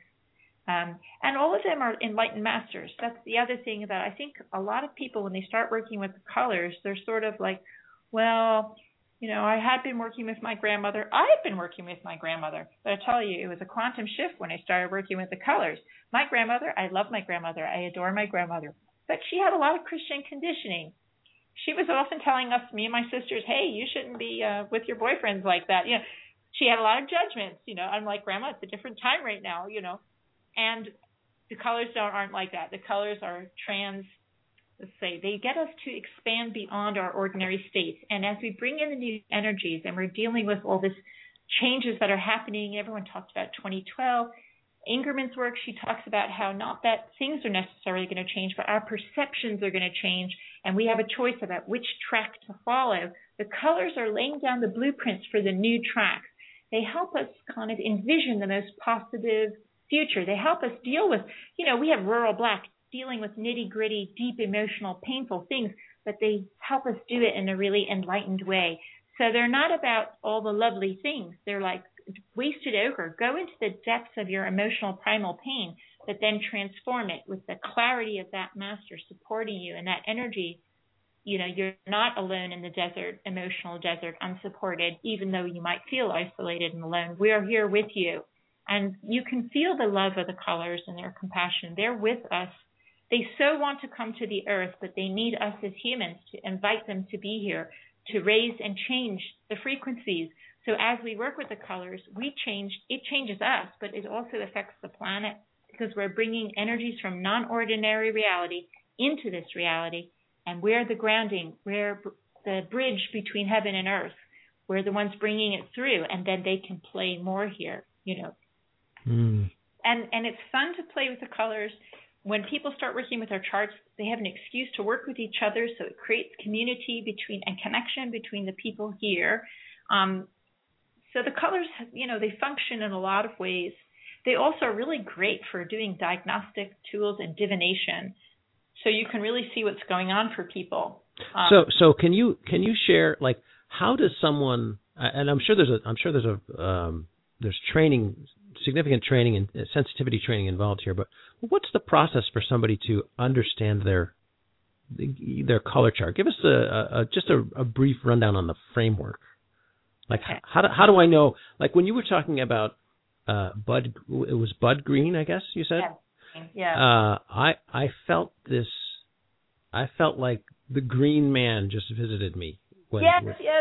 E: And all of them are enlightened masters. That's the other thing that I think a lot of people, when they start working with the colors, they're sort of like, well, you know, I had been working with my grandmother. I've been working with my grandmother. But I tell you, it was a quantum shift when I started working with the colors. My grandmother, I love my grandmother. I adore my grandmother. But she had a lot of Christian conditioning. She was often telling us, me and my sisters, hey, you shouldn't be with your boyfriends like that. You know, she had a lot of judgments. You know, I'm like, Grandma, it's a different time right now, you know. And the colors aren't like that. The colors are let's say, they get us to expand beyond our ordinary states. And as we bring in the new energies and we're dealing with all this changes that are happening, everyone talked about 2012. Ingerman's work, she talks about how not that things are necessarily going to change, but our perceptions are going to change, and we have a choice about which track to follow. The colors are laying down the blueprints for the new tracks. They help us kind of envision the most positive future. They help us deal with, you know, we have rural black dealing with nitty-gritty, deep, emotional, painful things, but they help us do it in a really enlightened way. So they're not about all the lovely things. They're like wasted ochre. Go into the depths of your emotional primal pain, but then transform it with the clarity of that master supporting you and that energy. You know, you're not alone in the desert, emotional desert, unsupported, even though you might feel isolated and alone. We are here with you. And you can feel the love of the colors and their compassion. They're with us. They so want to come to the earth, but they need us as humans to invite them to be here, to raise and change the frequencies. So as we work with the colors, it changes us, but it also affects the planet because we're bringing energies from non-ordinary reality into this reality. And we're the grounding, we're the bridge between heaven and earth. We're the ones bringing it through, and then they can play more here, you know. And it's fun to play with the colors. When people start working with our charts, they have an excuse to work with each other, so it creates community and connection between the people here. So the colors, you know, they function in a lot of ways. They also are really great for doing diagnostic tools and divination, so you can really see what's going on for people.
D: So can you share, like, how does someone? And I'm sure there's training. Significant training and sensitivity training involved here, but what's the process for somebody to understand their color chart? Give us just a brief rundown on the framework. Like, okay. How do I know? Like when you were talking about bud, it was bud green, I guess you said.
E: Yeah.
D: I felt this. I felt like the green man just visited me.
E: Yes.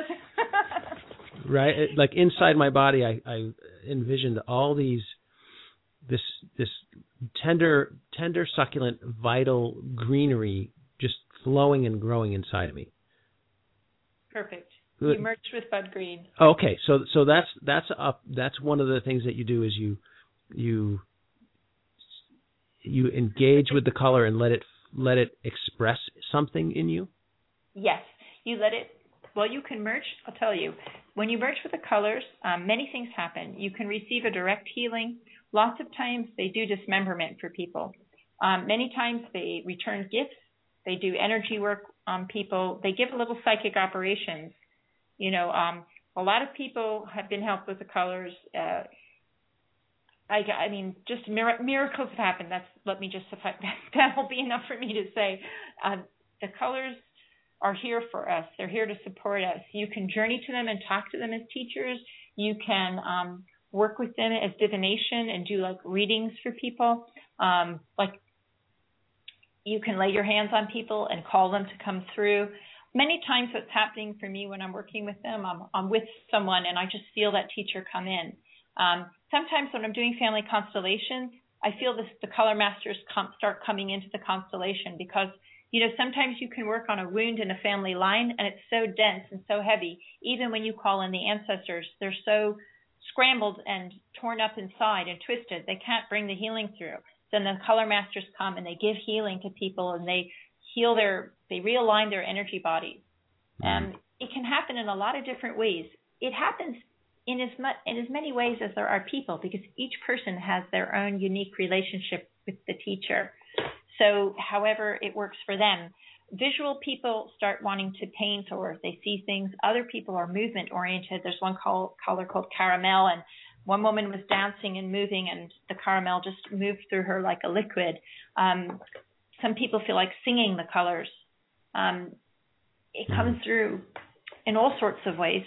D: Right, like inside my body, I envisioned all this tender, succulent, vital greenery just flowing and growing inside of me.
E: Perfect. You merged with bud green.
D: Okay, so that's one of the things that you do is you engage with the color and let it express something in you.
E: Yes, you let it. Well, you can merge. I'll tell you. When you merge with the colors, many things happen. You can receive a direct healing. Lots of times they do dismemberment for people. Many times they return gifts. They do energy work on people. They give little psychic operations. You know, a lot of people have been helped with the colors. I mean, just miracles have happened. Let me just that will be enough for me to say. The colors are here for us. They're here to support us. You can journey to them and talk to them as teachers. You can work with them as divination and do like readings for people. Like you can lay your hands on people and call them to come through. Many times what's happening for me when I'm working with them, I'm with someone and I just feel that teacher come in. Sometimes when I'm doing family constellations, I feel the color masters start coming into the constellation because, you know, sometimes you can work on a wound in a family line and it's so dense and so heavy. Even when you call in the ancestors, they're so scrambled and torn up inside and twisted. They can't bring the healing through. Then the color masters come and they give healing to people and they heal they realign their energy bodies. And it can happen in a lot of different ways. It happens in as many ways as there are people because each person has their own unique relationship with the teacher. So however it works for them. Visual people start wanting to paint or they see things. Other people are movement oriented. There's one color called caramel, and one woman was dancing and moving and the caramel just moved through her like a liquid. Some people feel like singing the colors. It comes through in all sorts of ways.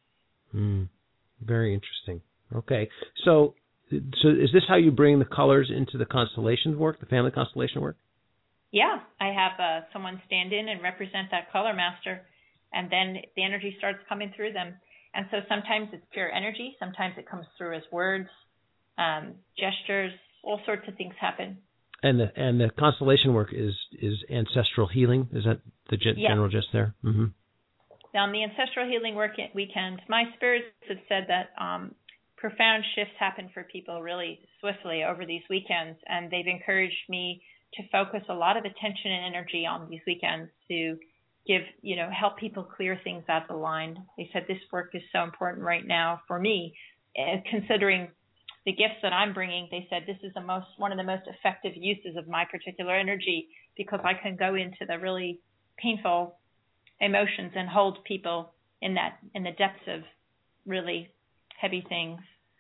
D: Very interesting. Okay. So is this how you bring the colors into the constellation work, the family constellation work?
E: Yeah. I have someone stand in and represent that color master, and then the energy starts coming through them. And so sometimes it's pure energy. Sometimes it comes through as words, gestures, all sorts of things happen. And
D: the constellation work is ancestral healing? Is that the general gist there? Mm-hmm.
E: On the ancestral healing work weekend, my spirits have said that profound shifts happen for people really swiftly over these weekends, and they've encouraged me to focus a lot of attention and energy on these weekends to help people clear things out of the line. They said this work is so important right now for me, considering the gifts that I'm bringing. They said this is one of the most effective uses of my particular energy because I can go into the really painful emotions and hold people in the depths of really heavy things.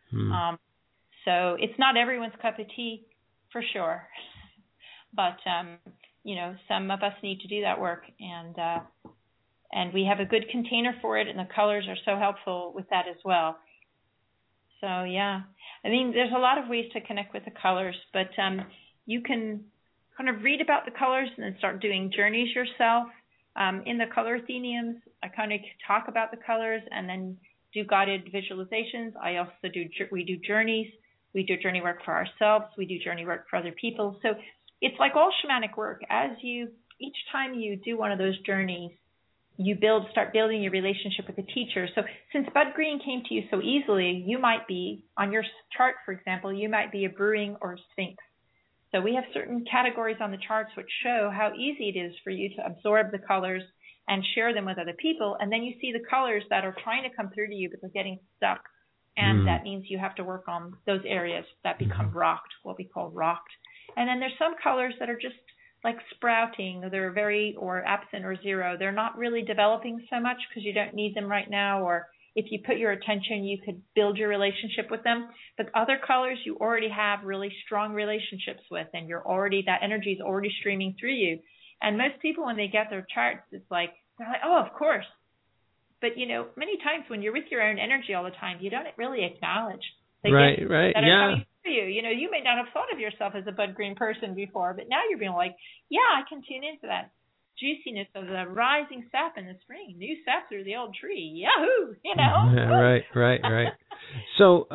E: So it's not everyone's cup of tea for sure, but some of us need to do that work, and we have a good container for it, and the colors are so helpful with that as well. So yeah, I mean, there's a lot of ways to connect with the colors, but you can kind of read about the colors and then start doing journeys yourself. In the color Atheniums, I kind of talk about the colors and then do guided visualizations. We do journeys. We do journey work for ourselves. We do journey work for other people. So it's like all shamanic work. Each time you do one of those journeys, you start building your relationship with the teacher. So since Bud Green came to you so easily, you might be, on your chart, for example, you might be a brewing or sphinx. So we have certain categories on the charts which show how easy it is for you to absorb the colors and share them with other people. And then you see the colors that are trying to come through to you but they're getting stuck. And that means you have to work on those areas that become rocked, what we call rocked. And then there's some colors that are just like sprouting, or absent or zero. They're not really developing so much because you don't need them right now, or if you put your attention, you could build your relationship with them. But other colors you already have really strong relationships with, and that energy is already streaming through you. And most people, when they get their charts, it's like, they're like, oh, of course. But, many times when you're with your own energy all the time, you don't really acknowledge the gifts that are coming through you. You may not have thought of yourself as a Bud Green person before, but now you're being like, yeah, I can tune into that juiciness of the rising sap in the spring, new sap through the old tree. Yahoo!
D: Right. So,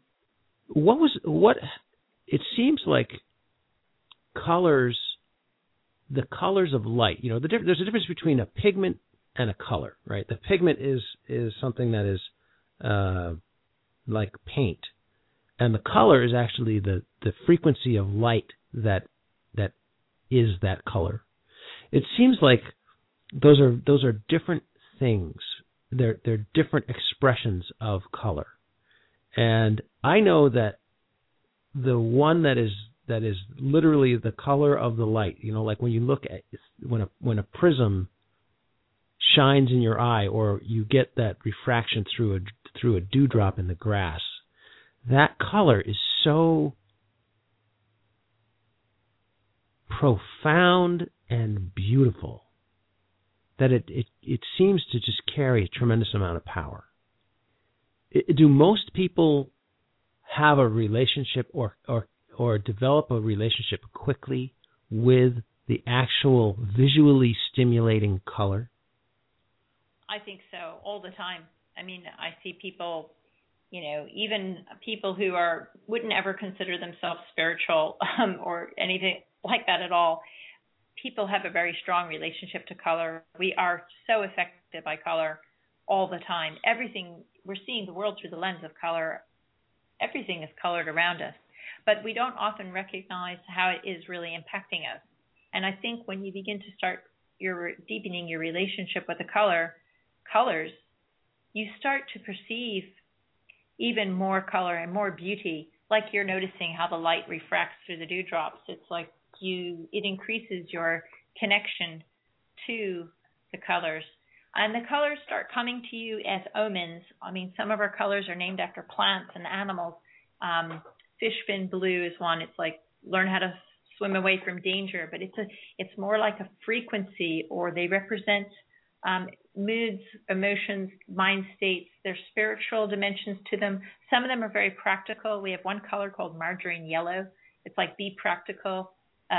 D: it seems like colors, the colors of light, there's a difference between a pigment and a color, right? The pigment is something that is like paint, and the color is actually the frequency of light that is that color. It seems like those are different things. They're different expressions of color. And I know that the one that that is literally the color of the light. You know, like when you look at when a prism shines in your eye, or you get that refraction through a dewdrop in the grass, that color is so profound and beautiful that it seems to just carry a tremendous amount of power. Do most people have a relationship or develop a relationship quickly with the actual visually stimulating color?
E: I think so, all the time. I mean, I see people, you know, even people who wouldn't ever consider themselves spiritual or anything like that at all. People have a very strong relationship to color. We are so affected by color all the time. Everything, we're seeing the world through the lens of color. Everything is colored around us, but we don't often recognize how it is really impacting us. And I think when you begin to start deepening your relationship with the colors, you start to perceive even more color and more beauty. Like you're noticing how the light refracts through the dewdrops. It's like it increases your connection to the colors. And the colors start coming to you as omens. I mean, some of our colors are named after plants and animals. Fish fin blue is one. It's like learn how to swim away from danger, but it's more like a frequency, or they represent moods, emotions, mind states. There's spiritual dimensions to them. Some of them are very practical. We have one color called margarine yellow. It's like be practical.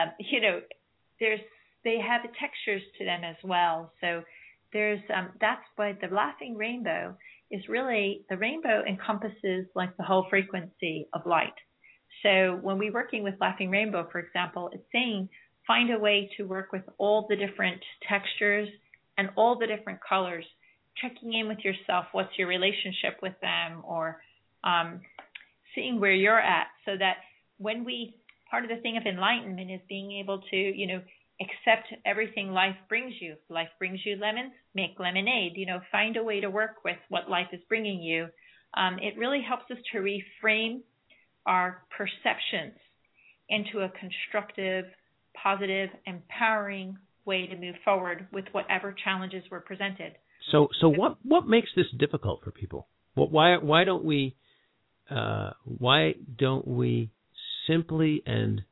E: They have textures to them as well. So that's why the laughing rainbow is really, the rainbow encompasses like the whole frequency of light. So when we're working with laughing rainbow, for example, it's saying find a way to work with all the different textures and all the different colors, checking in with yourself. What's your relationship with them, or seeing where you're at, so that when part of the thing of enlightenment is being able to, accept everything life brings you. If life brings you lemons, make lemonade. Find a way to work with what life is bringing you. It really helps us to reframe our perceptions into a constructive, positive, empowering way to move forward with whatever challenges were presented.
D: So what makes this difficult for people? Why don't we simply and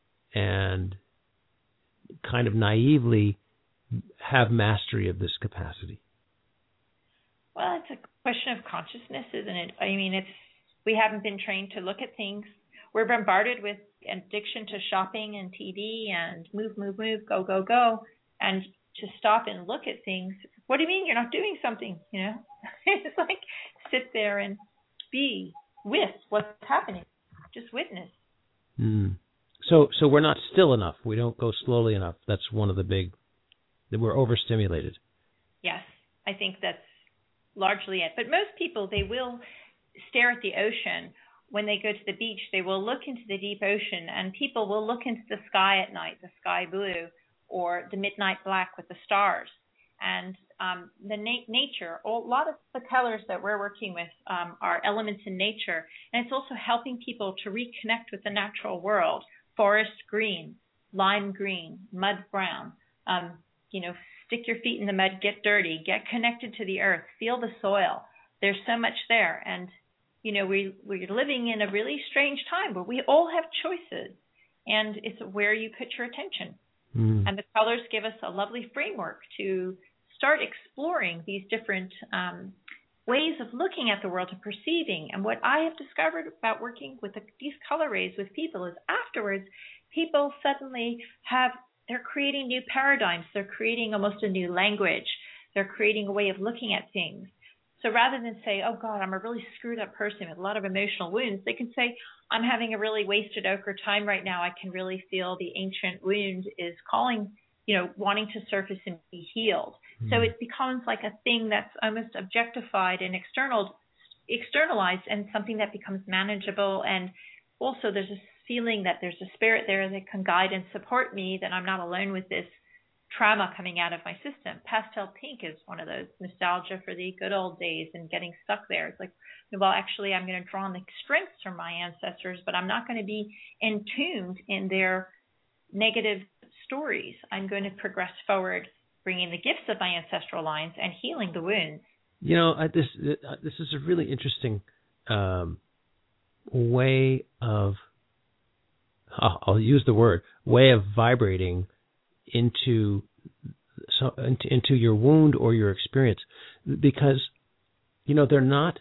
D: kind of naively have mastery of this capacity?
E: Well, it's a question of consciousness, isn't it? I mean, we haven't been trained to look at things. We're bombarded with addiction to shopping and TV and move, go, go, go. And to stop and look at things, what do you mean you're not doing something? It's like sit there and be with what's happening. Just witness.
D: So we're not still enough. We don't go slowly enough. That's one of that we're overstimulated. Yes,
E: I think that's largely it. But most people, they will stare at the ocean. When they go to the beach, they will look into the deep ocean, and people will look into the sky at night, the sky blue, or the midnight black with the stars. And the nature, a lot of the colors that we're working with are elements in nature. And it's also helping people to reconnect with the natural world. Forest green, lime green, mud brown. Stick your feet in the mud, get dirty, get connected to the earth, feel the soil. There's so much there. And, we're living in a really strange time where we all have choices. And it's where you put your attention. And the colors give us a lovely framework to start exploring these different ways of looking at the world and perceiving. And what I have discovered about working with these color rays with people is afterwards, people suddenly they're creating new paradigms. They're creating almost a new language. They're creating a way of looking at things. So rather than say, oh God, I'm a really screwed up person with a lot of emotional wounds, they can say, I'm having a really wasted ochre time right now. I can really feel the ancient wound is calling, wanting to surface and be healed. So it becomes like a thing that's almost objectified and externalized, and something that becomes manageable. And also there's a feeling that there's a spirit there that can guide and support me, that I'm not alone with this trauma coming out of my system. Pastel pink is one of those, nostalgia for the good old days and getting stuck there. It's like, well, actually, I'm going to draw on the strengths from my ancestors, but I'm not going to be entombed in their negative stories. I'm going to progress forward, bringing the gifts of my ancestral lines and healing the wounds.
D: You know, this is a really interesting way of, I'll use the word, way of vibrating into your wound or your experience, because you know they're not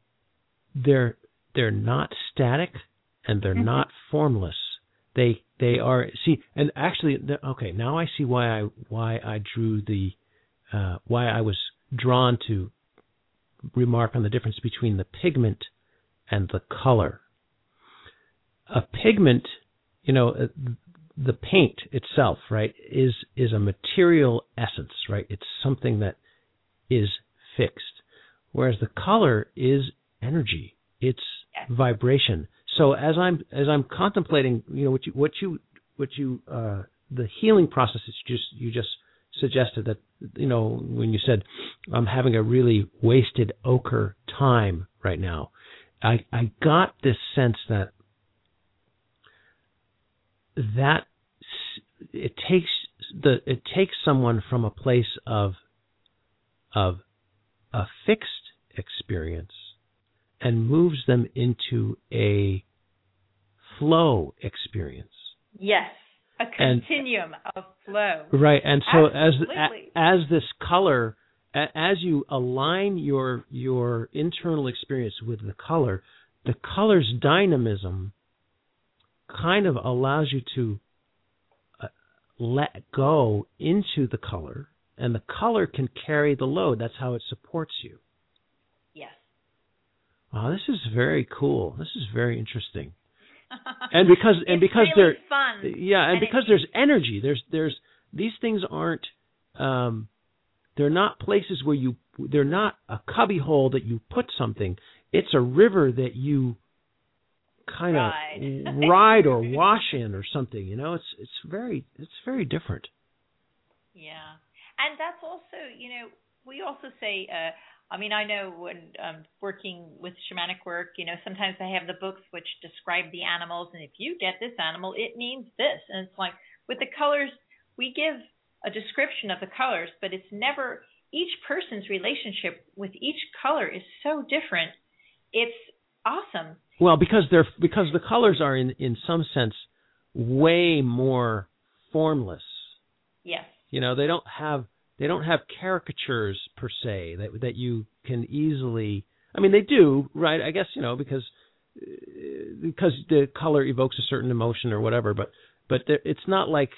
D: static and they're not formless. They are, see, and actually, okay, now I see why I drew the why I was drawn to remark on the difference between the pigment and the color. A pigment, you know, the paint itself, right, is a material essence, right? It's something that is fixed, whereas the color is energy. It's vibration. So as I'm contemplating, you know, what you the healing process that you just suggested, that, you know, when you said I'm having a really wasted ochre time right now, I got this sense that it takes someone from a place of a fixed experience and moves them into a flow experience.
E: Yes, a continuum of flow.
D: Right, and so
E: Absolutely.
D: as this color, as you align your internal experience with the color's dynamism kind of allows you to let go into the color, and the color can carry the load. That's how it supports you.
E: Yes.
D: Wow, this is very cool. This is very interesting. And because
E: really fun.
D: Yeah, and because there's energy. There's these things aren't they're not places where they're not a cubby hole that you put something. It's a river that you kind of ride or wash in or something, you know. It's very different.
E: Yeah, and that's also, you know, we also say, I mean, I know when working with shamanic work, you know, sometimes I have the books which describe the animals, and if you get this animal, it means this. And it's like with the colors, we give a description of the colors, but it's never, each person's relationship with each color is so different. It's awesome.
D: Well, because the colors are in some sense way more formless.
E: Yes.
D: You know, they don't have caricatures per se that you can easily. I mean, they do, right? I guess, you know, because the color evokes a certain emotion or whatever. But it's not like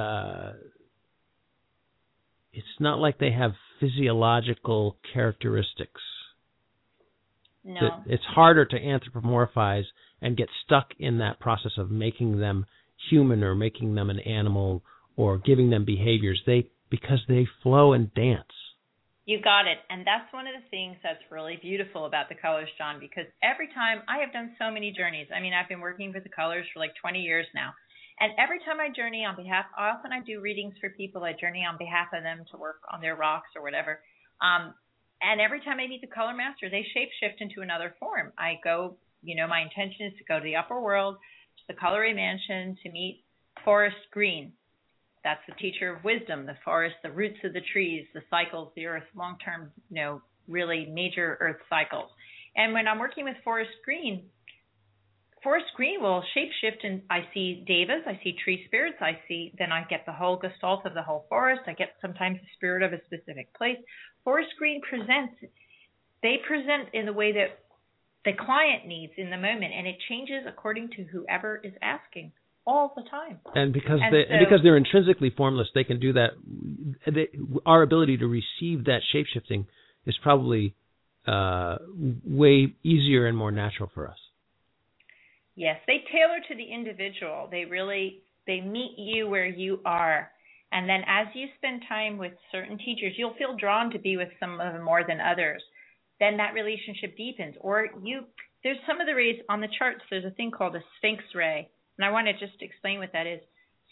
D: they have physiological characteristics.
E: No.
D: It's harder to anthropomorphize and get stuck in that process of making them human or making them an animal or giving them behaviors. Because they flow and dance.
E: You got it. And that's one of the things that's really beautiful about the colors, John, because every time I have done so many journeys. I mean, I've been working with the colors for like 20 years now. And every time I journey on behalf, often I do readings for people. I journey on behalf of them to work on their rocks or whatever. And every time I meet the color master, they shapeshift into another form. I go, you know, my intention is to go to the upper world, to the Coloray Mansion, to meet Forest Green. That's the teacher of wisdom, the forest, the roots of the trees, the cycles, the earth, long-term, you know, really major earth cycles. And when I'm working with Forest Green will shapeshift, and I see devas, I see tree spirits, then I get the whole gestalt of the whole forest. I get sometimes the spirit of a specific place. Forest Green present in the way that the client needs in the moment, and it changes according to whoever is asking all the time.
D: And because they're intrinsically formless, they can do that. Our ability to receive that shapeshifting is probably way easier and more natural for us.
E: Yes, they tailor to the individual. They meet you where you are. And then as you spend time with certain teachers, you'll feel drawn to be with some of them more than others. Then that relationship deepens. Or there's some of the rays on the charts, there's a thing called a Sphinx ray. And I want to just explain what that is.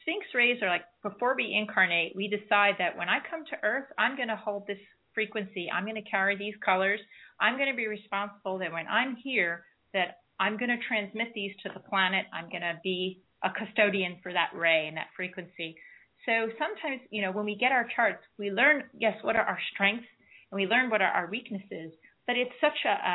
E: Sphinx rays are like, before we incarnate, we decide that when I come to Earth, I'm going to hold this frequency. I'm going to carry these colors. I'm going to be responsible that when I'm here, that I'm going to transmit these to the planet. I'm going to be a custodian for that ray and that frequency. So sometimes, when we get our charts, we learn, yes, what are our strengths, and we learn what are our weaknesses. But it's such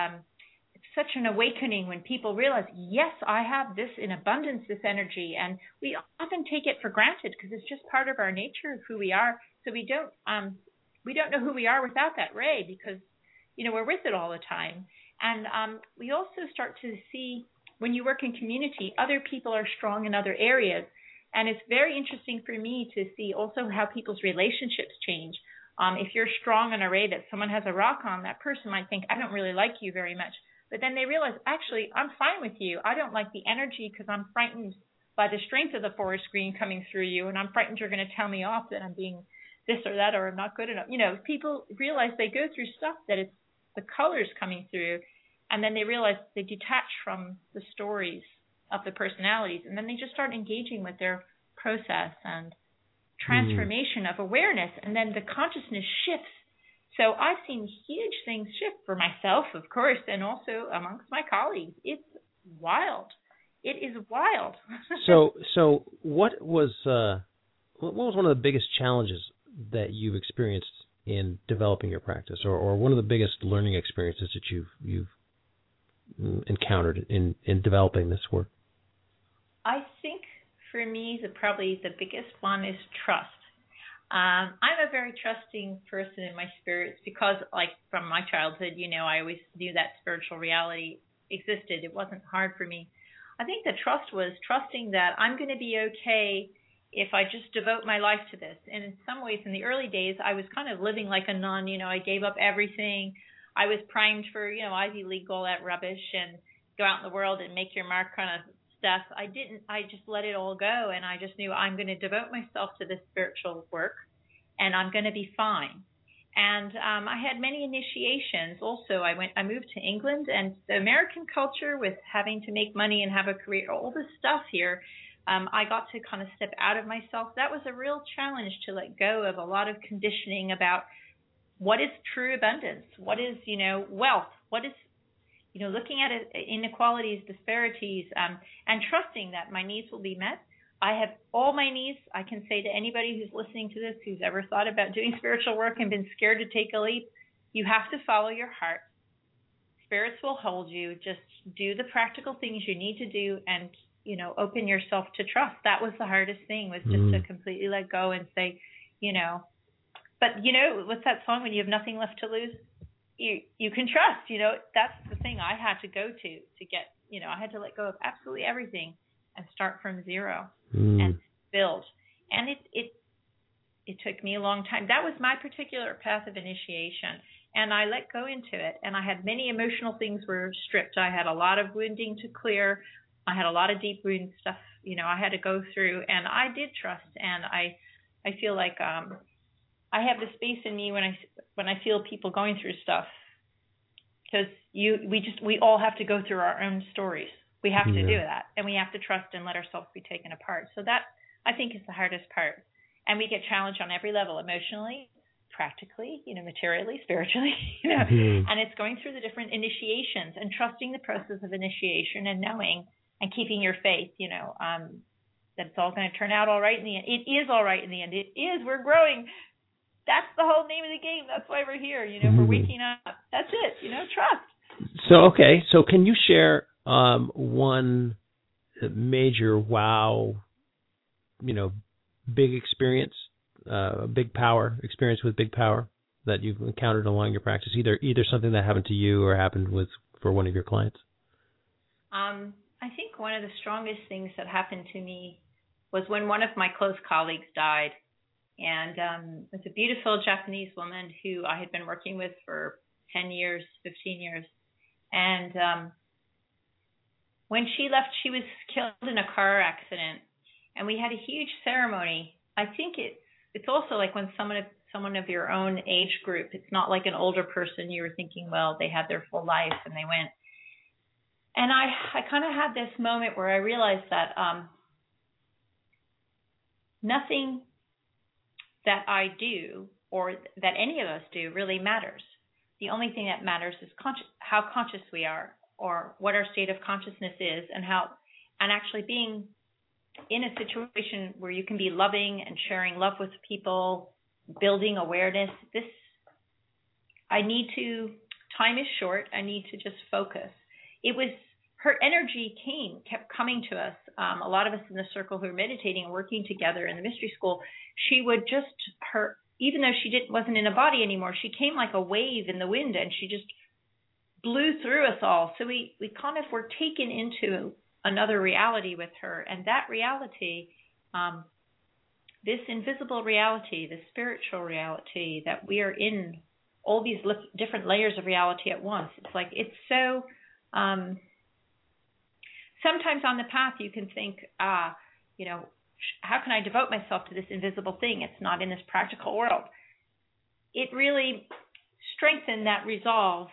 E: an awakening when people realize, yes, I have this in abundance, this energy, and we often take it for granted because it's just part of our nature of who we are. So we don't know who we are without that ray because, we're with it all the time. And we also start to see, when you work in community, other people are strong in other areas. And it's very interesting for me to see also how people's relationships change. If you're strong in a ray that someone has a rock on, that person might think, I don't really like you very much. But then they realize, actually, I'm fine with you. I don't like the energy because I'm frightened by the strength of the forest green coming through you. And I'm frightened you're going to tell me off that I'm being this or that or I'm not good enough. People realize they go through stuff that it's the colors coming through. And then they realize they detach from the stories of the personalities, and then they just start engaging with their process and transformation of awareness, and then the consciousness shifts. So I've seen huge things shift for myself, of course, and also amongst my colleagues. It's wild. It is wild.
D: So what was one of the biggest challenges that you've experienced in developing your practice, or one of the biggest learning experiences that you've encountered in developing this work?
E: I think for me, probably the biggest one is trust. I'm a very trusting person in my spirits because, like, from my childhood, I always knew that spiritual reality existed. It wasn't hard for me. I think the trust was trusting that I'm going to be okay if I just devote my life to this. And in some ways, in the early days, I was kind of living like a nun. I gave up everything. I was primed for, Ivy League, all that rubbish, and go out in the world and make your mark kind of stuff. I just let it all go, and I just knew I'm going to devote myself to this spiritual work, and I'm going to be fine. And I had many initiations. Also, I moved to England, and the American culture with having to make money and have a career, all this stuff here, I got to kind of step out of myself. That was a real challenge to let go of a lot of conditioning about what is true abundance, what is, wealth, what is, looking at it, inequalities, disparities, and trusting that my needs will be met. I have all my needs. I can say to anybody who's listening to this, who's ever thought about doing spiritual work and been scared to take a leap, you have to follow your heart. Spirits will hold you. Just do the practical things you need to do and, open yourself to trust. That was the hardest thing, was just to completely let go and say, but, what's that song, when you have nothing left to lose? You can trust, that's the thing I had to go to get, I had to let go of absolutely everything and start from zero and build. And it took me a long time. That was my particular path of initiation. And I let go into it. And I had many emotional things were stripped. I had a lot of wounding to clear. I had a lot of deep wound stuff, I had to go through. And I did trust. And I feel like I have the space in me when I feel people going through stuff, because we all have to go through our own stories. We have to do that, and we have to trust and let ourselves be taken apart. So that, I think, is the hardest part. And we get challenged on every level, emotionally, practically, materially, spiritually, and it's going through the different initiations and trusting the process of initiation and knowing and keeping your faith, that it's all going to turn out all right in the end. It is all right in the end. It is. We're growing. That's the whole name of the game. That's why we're here, we're waking up. That's it, trust.
D: So can you share one major wow, big experience, big power experience with big power that you've encountered along your practice, either something that happened to you or happened for one of your clients?
E: I think one of the strongest things that happened to me was when one of my close colleagues died. And it's a beautiful Japanese woman who I had been working with for 10 years, 15 years. And when she left, she was killed in a car accident. And we had a huge ceremony. I think it's also like when someone of your own age group, it's not like an older person, you were thinking, well, they had their full life and they went. And I kind of had this moment where I realized that nothing that I do or that any of us do really matters. The only thing that matters is how conscious we are, or what our state of consciousness is, and actually being in a situation where you can be loving and sharing love with people, building awareness. Time is short. I need to just focus. Her energy kept coming to us. A lot of us in the circle who are meditating and working together in the mystery school, she would even though she wasn't in a body anymore, she came like a wave in the wind, and she just blew through us all. So we kind of were taken into another reality with her. And that reality, this invisible reality, the spiritual reality, that we are in all these different layers of reality at once. It's so, sometimes on the path you can think, how can I devote myself to this invisible thing? It's not in this practical world. It really strengthened that resolve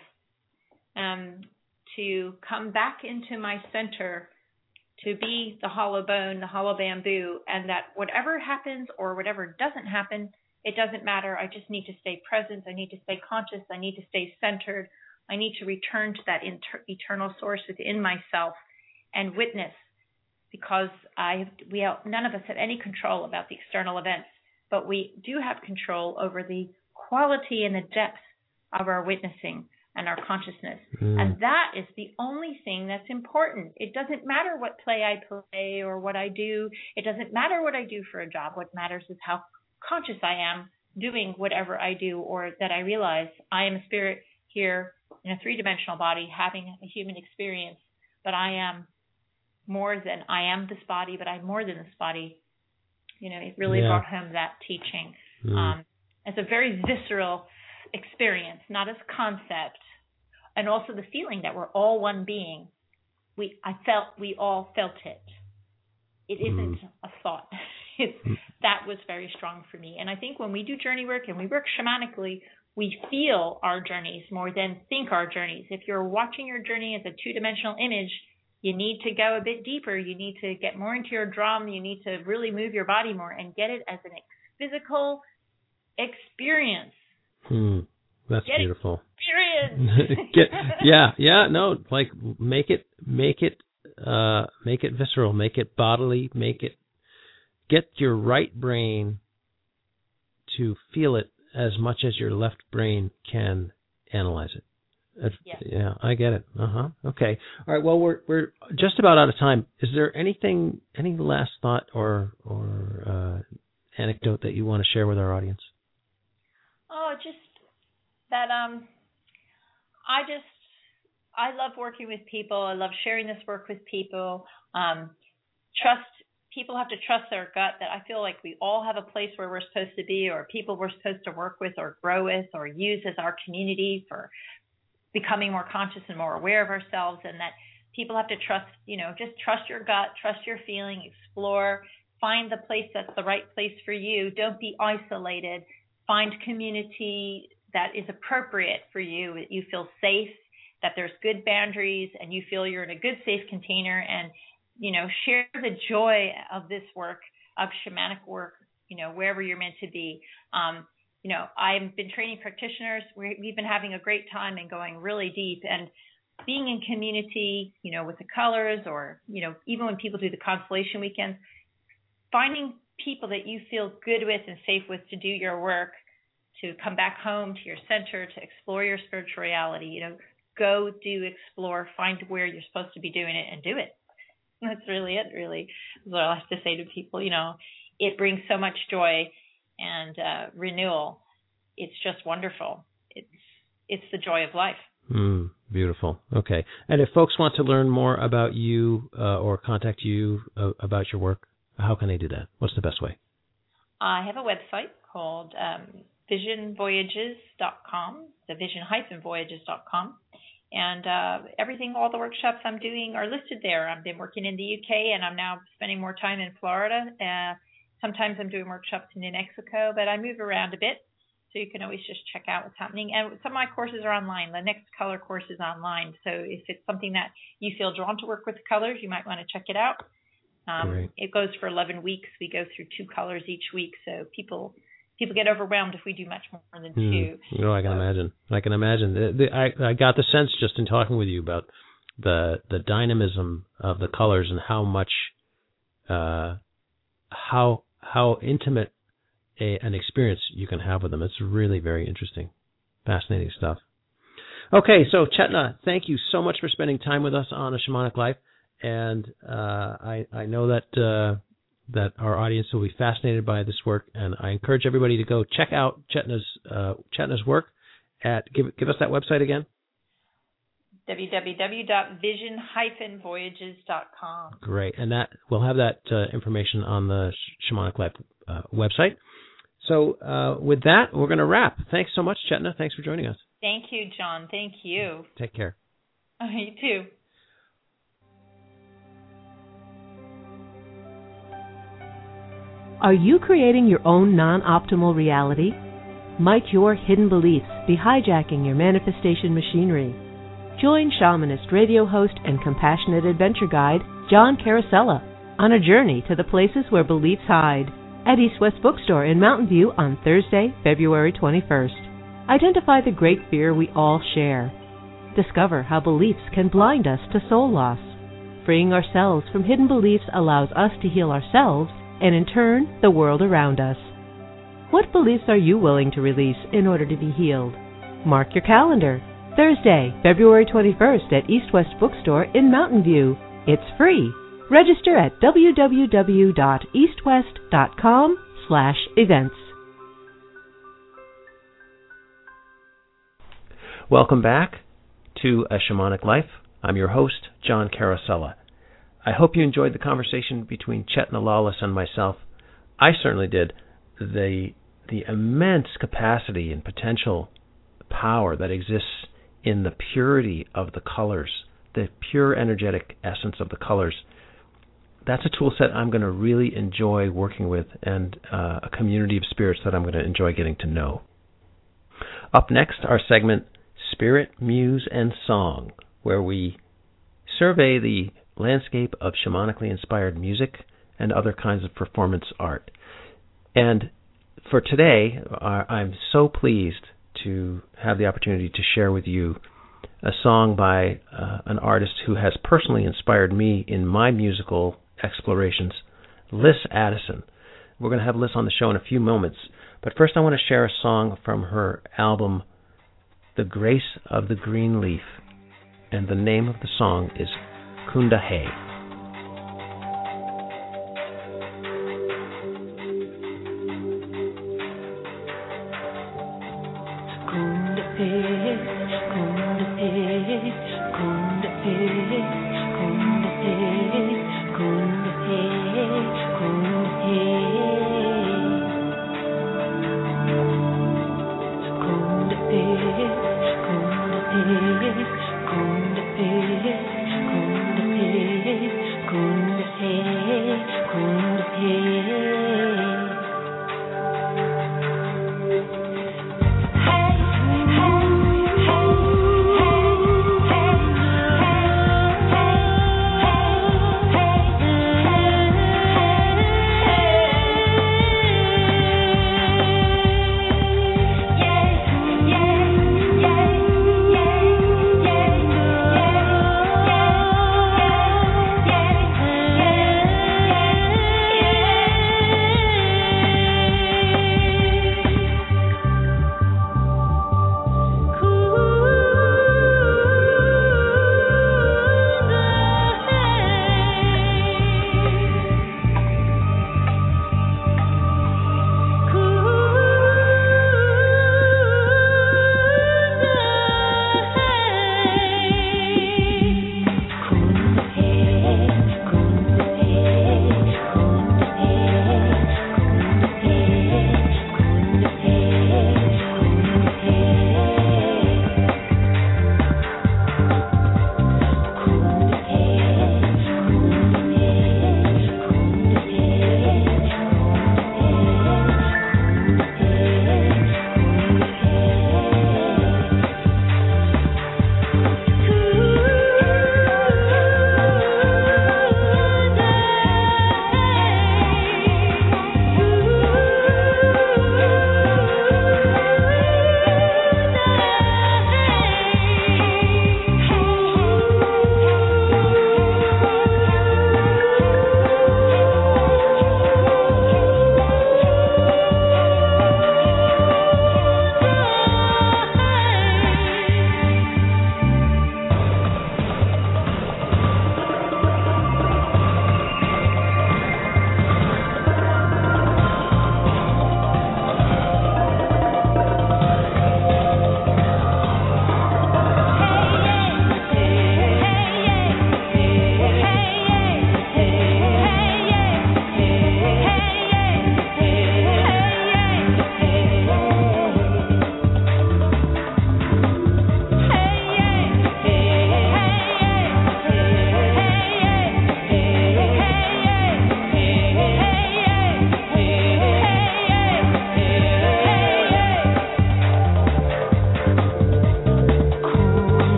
E: to come back into my center, to be the hollow bone, the hollow bamboo, and that whatever happens or whatever doesn't happen, it doesn't matter. I just need to stay present. I need to stay conscious. I need to stay centered. I need to return to that eternal source within myself and witness, because none of us have any control about the external events, but we do have control over the quality and the depth of our witnessing and our consciousness. And that is the only thing that's important. It doesn't matter what play I play or what I do. It doesn't matter what I do for a job. What matters is how conscious I am doing whatever I do, or that I realize I am a spirit here in a three-dimensional body having a human experience, but I am this body, but I'm more than this body. It really brought home that teaching as a very visceral experience, not as concept, and also the feeling that we're all one being. We all felt it. It isn't a thought. That was very strong for me. And I think when we do journey work and we work shamanically, we feel our journeys more than think our journeys. If you're watching your journey as a two-dimensional image, you need to go a bit deeper. You need to get more into your drum. You need to really move your body more and get it as a physical experience.
D: That's beautiful.
E: Experience.
D: Make it visceral, make it bodily, get your right brain to feel it as much as your left brain can analyze it. Yeah, I get it. Okay. All right. Well, we're just about out of time. Is there any last thought or anecdote that you want to share with our audience?
E: Oh, just that I love working with people. I love sharing this work with people. People have to trust their gut, that I feel like we all have a place where we're supposed to be, or people we're supposed to work with or grow with or use as our community for becoming more conscious and more aware of ourselves, and that people have to trust, just trust your gut, trust your feeling, explore, find the place that's the right place for you. Don't be isolated. Find community that is appropriate for you, that you feel safe, that there's good boundaries, and you feel you're in a good, safe container, and share the joy of this work, of shamanic work, wherever you're meant to be. I've been training practitioners. We've been having a great time and going really deep, and being in community, with the colors, or, even when people do the constellation weekends, finding people that you feel good with and safe with to do your work, to come back home to your center, to explore your spiritual reality, go do, explore, find where you're supposed to be doing it and do it. That's really it, really. That's what I have to say to people. It brings so much joy and renewal. It's just wonderful. It's the joy of life.
D: Beautiful. Okay. And if folks want to learn more about you or contact you about your work, how can they do that? What's the best way?
E: I have a website called visionvoyages.com, the vision-voyages.com. And everything, all the workshops I'm doing are listed there. I've been working in the UK, and I'm now spending more time in Florida. Sometimes I'm doing workshops in New Mexico, but I move around a bit, so you can always just check out what's happening. And some of my courses are online. The Next Color course is online, so if it's something that you feel drawn to work with colors, you might want to check it out. It goes for 11 weeks. We go through 2 colors each week, so people get overwhelmed if we do much more than 2.
D: No, I can imagine. I got the sense just in talking with you about the dynamism of the colors and how much how intimate an experience you can have with them. It's really very interesting, fascinating stuff. Okay, so Chetna, thank you so much for spending time with us on A Shamanic Life, and I know that our audience will be fascinated by this work, and I encourage everybody to go check out Chetna's work at give us that website again.
E: www.vision-voyages.com.
D: Great, and that we'll have that information on the Shamanic Life website. So with that, we're going to wrap. Thanks so much, Chetna. Thanks for joining us.
E: Thank you, John. Thank you.
D: Take care.
E: You too.
B: Are you creating your own non-optimal reality? Might your hidden beliefs be hijacking your manifestation machinery? Join shamanist, radio host, and compassionate adventure guide John Carosella on a journey to the places where beliefs hide at East West Bookstore in Mountain View on Thursday, February 21st. Identify the great fear we all share. Discover how beliefs can blind us to soul loss. Freeing ourselves from hidden beliefs allows us to heal ourselves and, in turn, the world around us. What beliefs are you willing to release in order to be healed? Mark your calendar. Thursday, February 21st at East West Bookstore in Mountain View. It's free. Register at www.eastwest.com/events.
D: Welcome back to A Shamanic Life. I'm your host, John Carosella. I hope you enjoyed the conversation between Chetna Lawless and myself. I certainly did. The immense capacity and potential power that exists in the purity of the colors, the pure energetic essence of the colors. That's a tool set I'm going to really enjoy working with, and a community of spirits that I'm going to enjoy getting to know. Up next, our segment, Spirit, Muse, and Song, where we survey the landscape of shamanically inspired music and other kinds of performance art. And for today, I'm so pleased to have the opportunity to share with you a song by an artist who has personally inspired me in my musical explorations, Liz Addison. We're going to have Liz on the show in a few moments, but first I want to share a song from her album, The Grace of the Green Leaf, and the name of the song is Kunda Hay.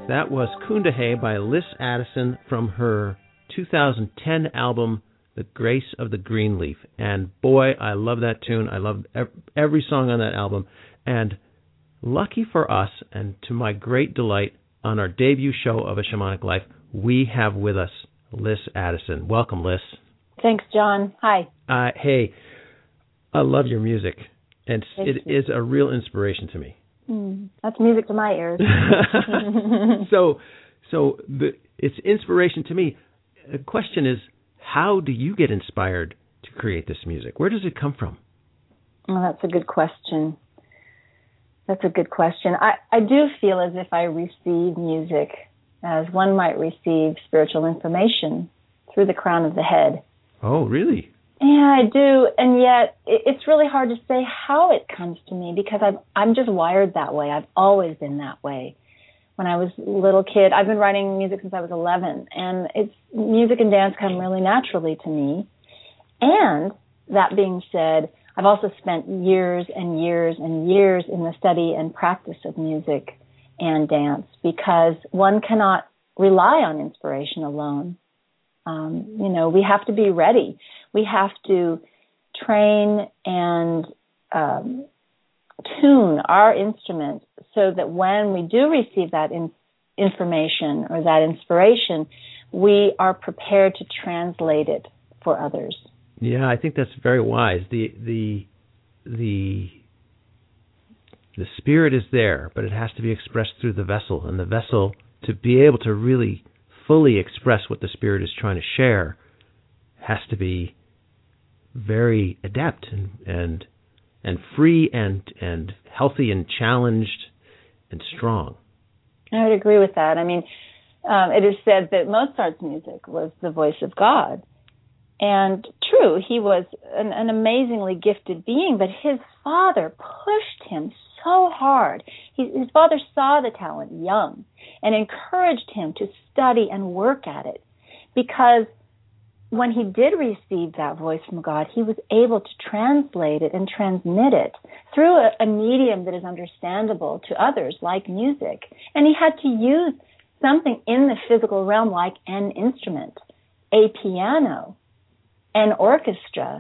D: That was Kundahe by Liz Addison from her 2010 album, The Grace of the Green Leaf. And boy, I love that tune. I love every song on that album. And lucky for us, and to my great delight, on our debut show of A Shamanic Life, we have with us Liz Addison. Welcome, Liz.
F: Thanks, John. Hi.
D: Hey, I love your music, and it is a real inspiration to me.
F: That's music to my ears.
D: So it's inspiration to me. The question is, how do you get inspired to create this music? Where does it come from?
F: Well, that's a good question. I do feel as if I receive music as one might receive spiritual information through the crown of the head.
D: Oh, really?
F: Yeah, I do, and yet it's really hard to say how it comes to me because I'm just wired that way. I've always been that way. When I was a little kid, I've been writing music since I was 11, and music and dance come really naturally to me. And that being said, I've also spent years and years and years in the study and practice of music and dance because one cannot rely on inspiration alone. We have to be ready. We have to train and tune our instrument so that when we do receive that information or that inspiration, we are prepared to translate it for others.
D: Yeah, I think that's very wise. The spirit is there, but it has to be expressed through the vessel, and the vessel, to be able to really fully express what the spirit is trying to share, has to be very adept and free and healthy and challenged and strong.
F: I would agree with that. I mean, it is said that Mozart's music was the voice of God. And true, he was an amazingly gifted being, but his father pushed him so hard. His father saw the talent young and encouraged him to study and work at it, because when he did receive that voice from God, he was able to translate it and transmit it through a medium that is understandable to others, like music. And he had to use something in the physical realm like an instrument, a piano, an orchestra,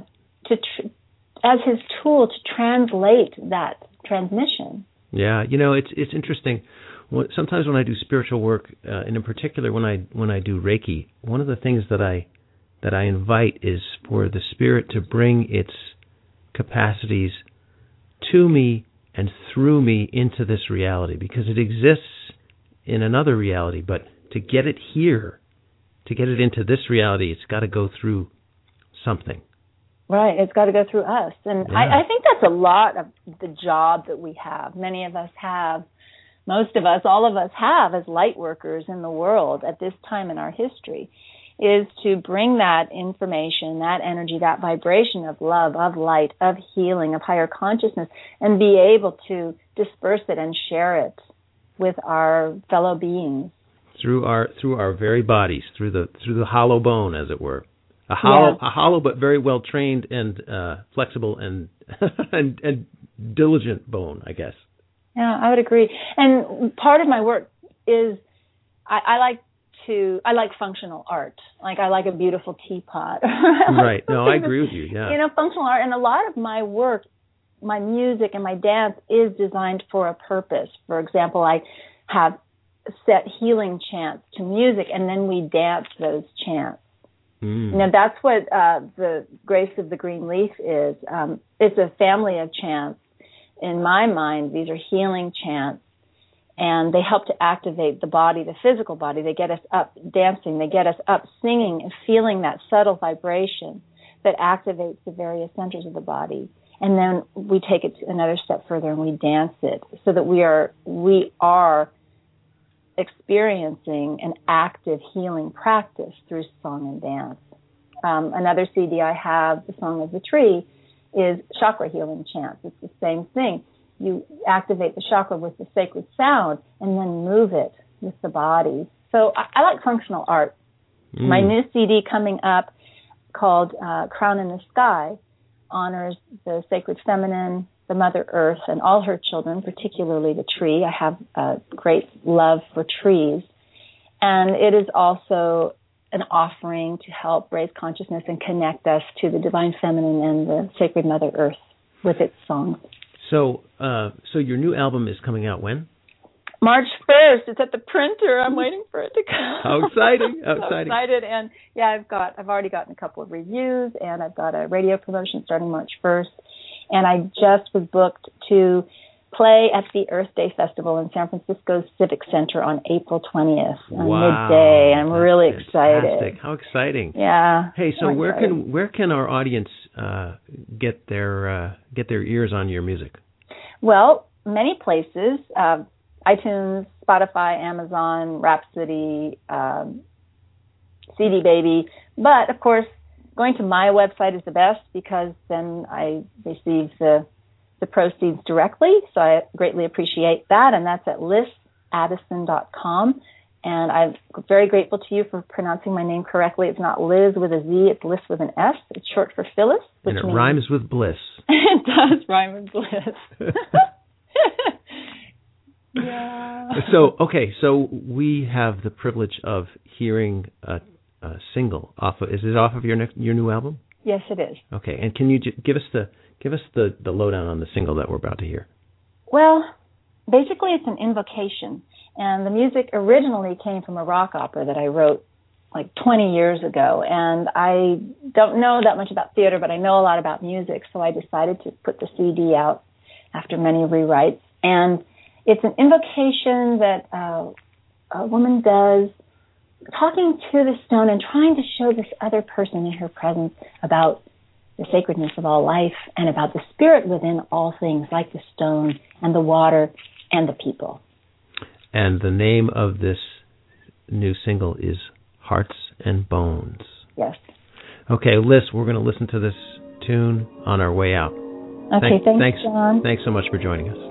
F: as his tool to translate that transmission.
D: Yeah, it's interesting. Sometimes when I do spiritual work, and in particular when I do Reiki, one of the things that I invite is for the spirit to bring its capacities to me and through me into this reality, because it exists in another reality, but to get it here, to get it into this reality, it's got to go through something.
F: Right, it's got to go through us. And yeah. I think that's a lot of the job that we have. Many of us have, most of us, all of us have as light workers in the world at this time in our history, is to bring that information, that energy, that vibration of love, of light, of healing, of higher consciousness, and be able to disperse it and share it with our fellow beings.
D: Through our very bodies, through the hollow bone, as it were. A hollow but very well trained and flexible and and diligent bone, I guess.
F: Yeah, I would agree. And part of my work is I like functional art. Like I like a beautiful teapot.
D: Right. No, I agree with you. Yeah.
F: Functional art, and a lot of my work, my music and my dance is designed for a purpose. For example, I have set healing chants to music, and then we dance those chants. That's what the Grace of the Green Leaf is. It's a family of chants. In my mind, these are healing chants, and they help to activate the body, the physical body. They get us up dancing. They get us up singing and feeling that subtle vibration that activates the various centers of the body. And then we take it another step further and we dance it so that we are experiencing an active healing practice through song and dance. Another CD I have, The Song of the Tree, is chakra healing chants. It's the same thing. You activate the chakra with the sacred sound and then move it with the body. So I like functional art. My new CD coming up, called Crown in the Sky, honors the sacred feminine the Mother Earth and all her children, particularly the tree. I have a great love for trees. And it is also an offering to help raise consciousness and connect us to the Divine Feminine and the Sacred Mother Earth with its songs.
D: So your new album is coming out when?
F: March 1st. It's at the printer. I'm waiting for it to come.
D: How exciting! How
F: so
D: exciting!
F: Excited, and yeah, I've already gotten a couple of reviews, and I've got a radio promotion starting March 1st, and I just was booked to play at the Earth Day Festival in San Francisco Civic Center on April 20th on midday. I'm really excited.
D: How exciting!
F: Yeah.
D: Hey, so where can our audience get their ears on your music?
F: Well, many places. iTunes, Spotify, Amazon, Rhapsody, CD Baby. But, of course, going to my website is the best because then I receive the proceeds directly. So I greatly appreciate that. And that's at lisaddison.com. And I'm very grateful to you for pronouncing my name correctly. It's not Liz with a Z, it's Liz with an S. It's short for Phyllis.
D: And it rhymes with bliss.
F: It does rhyme with bliss. Yeah.
D: So we have the privilege of hearing a single off of. Is it off of your new album?
F: Yes, it is.
D: Okay, and can you give us the lowdown on the single that we're about to hear?
F: Well, basically it's an invocation, and the music originally came from a rock opera that I wrote like 20 years ago, and I don't know that much about theater, but I know a lot about music, so I decided to put the CD out after many rewrites, and it's an invocation that a woman does, talking to the stone and trying to show this other person in her presence about the sacredness of all life and about the spirit within all things, like the stone and the water and the people.
D: And the name of this new single is Hearts and Bones.
F: Yes.
D: Okay, Liz, we're going to listen to this tune on our way out.
F: Okay, thanks, John.
D: Thanks so much for joining us.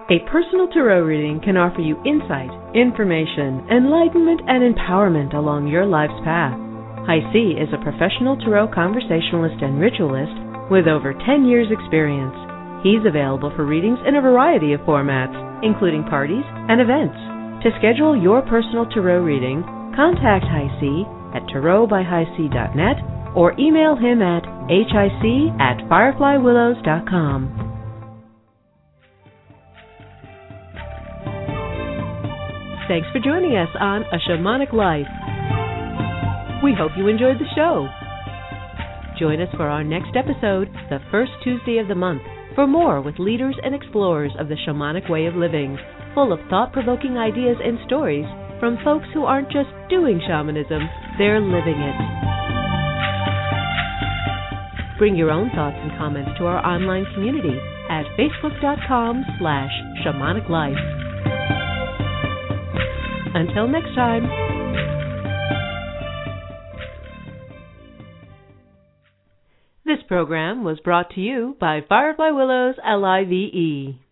B: A personal tarot reading can offer you insight, information, enlightenment, and empowerment along your life's path. High C is a professional tarot conversationalist and ritualist with over 10 years' experience. He's available for readings in a variety of formats, including parties and events. To schedule your personal tarot reading, contact High C at tarotbyhighc.net or email him at hic@fireflywillows.com. Thanks for joining us on A Shamanic Life. We hope you enjoyed the show. Join us for our next episode, the first Tuesday of the month, for more with leaders and explorers of the shamanic way of living, full of thought-provoking ideas and stories from folks who aren't just doing shamanism, they're living it. Bring your own thoughts and comments to our online community at facebook.com/shamaniclife. Until next time. This program was brought to you by Firefly Willows LIVE.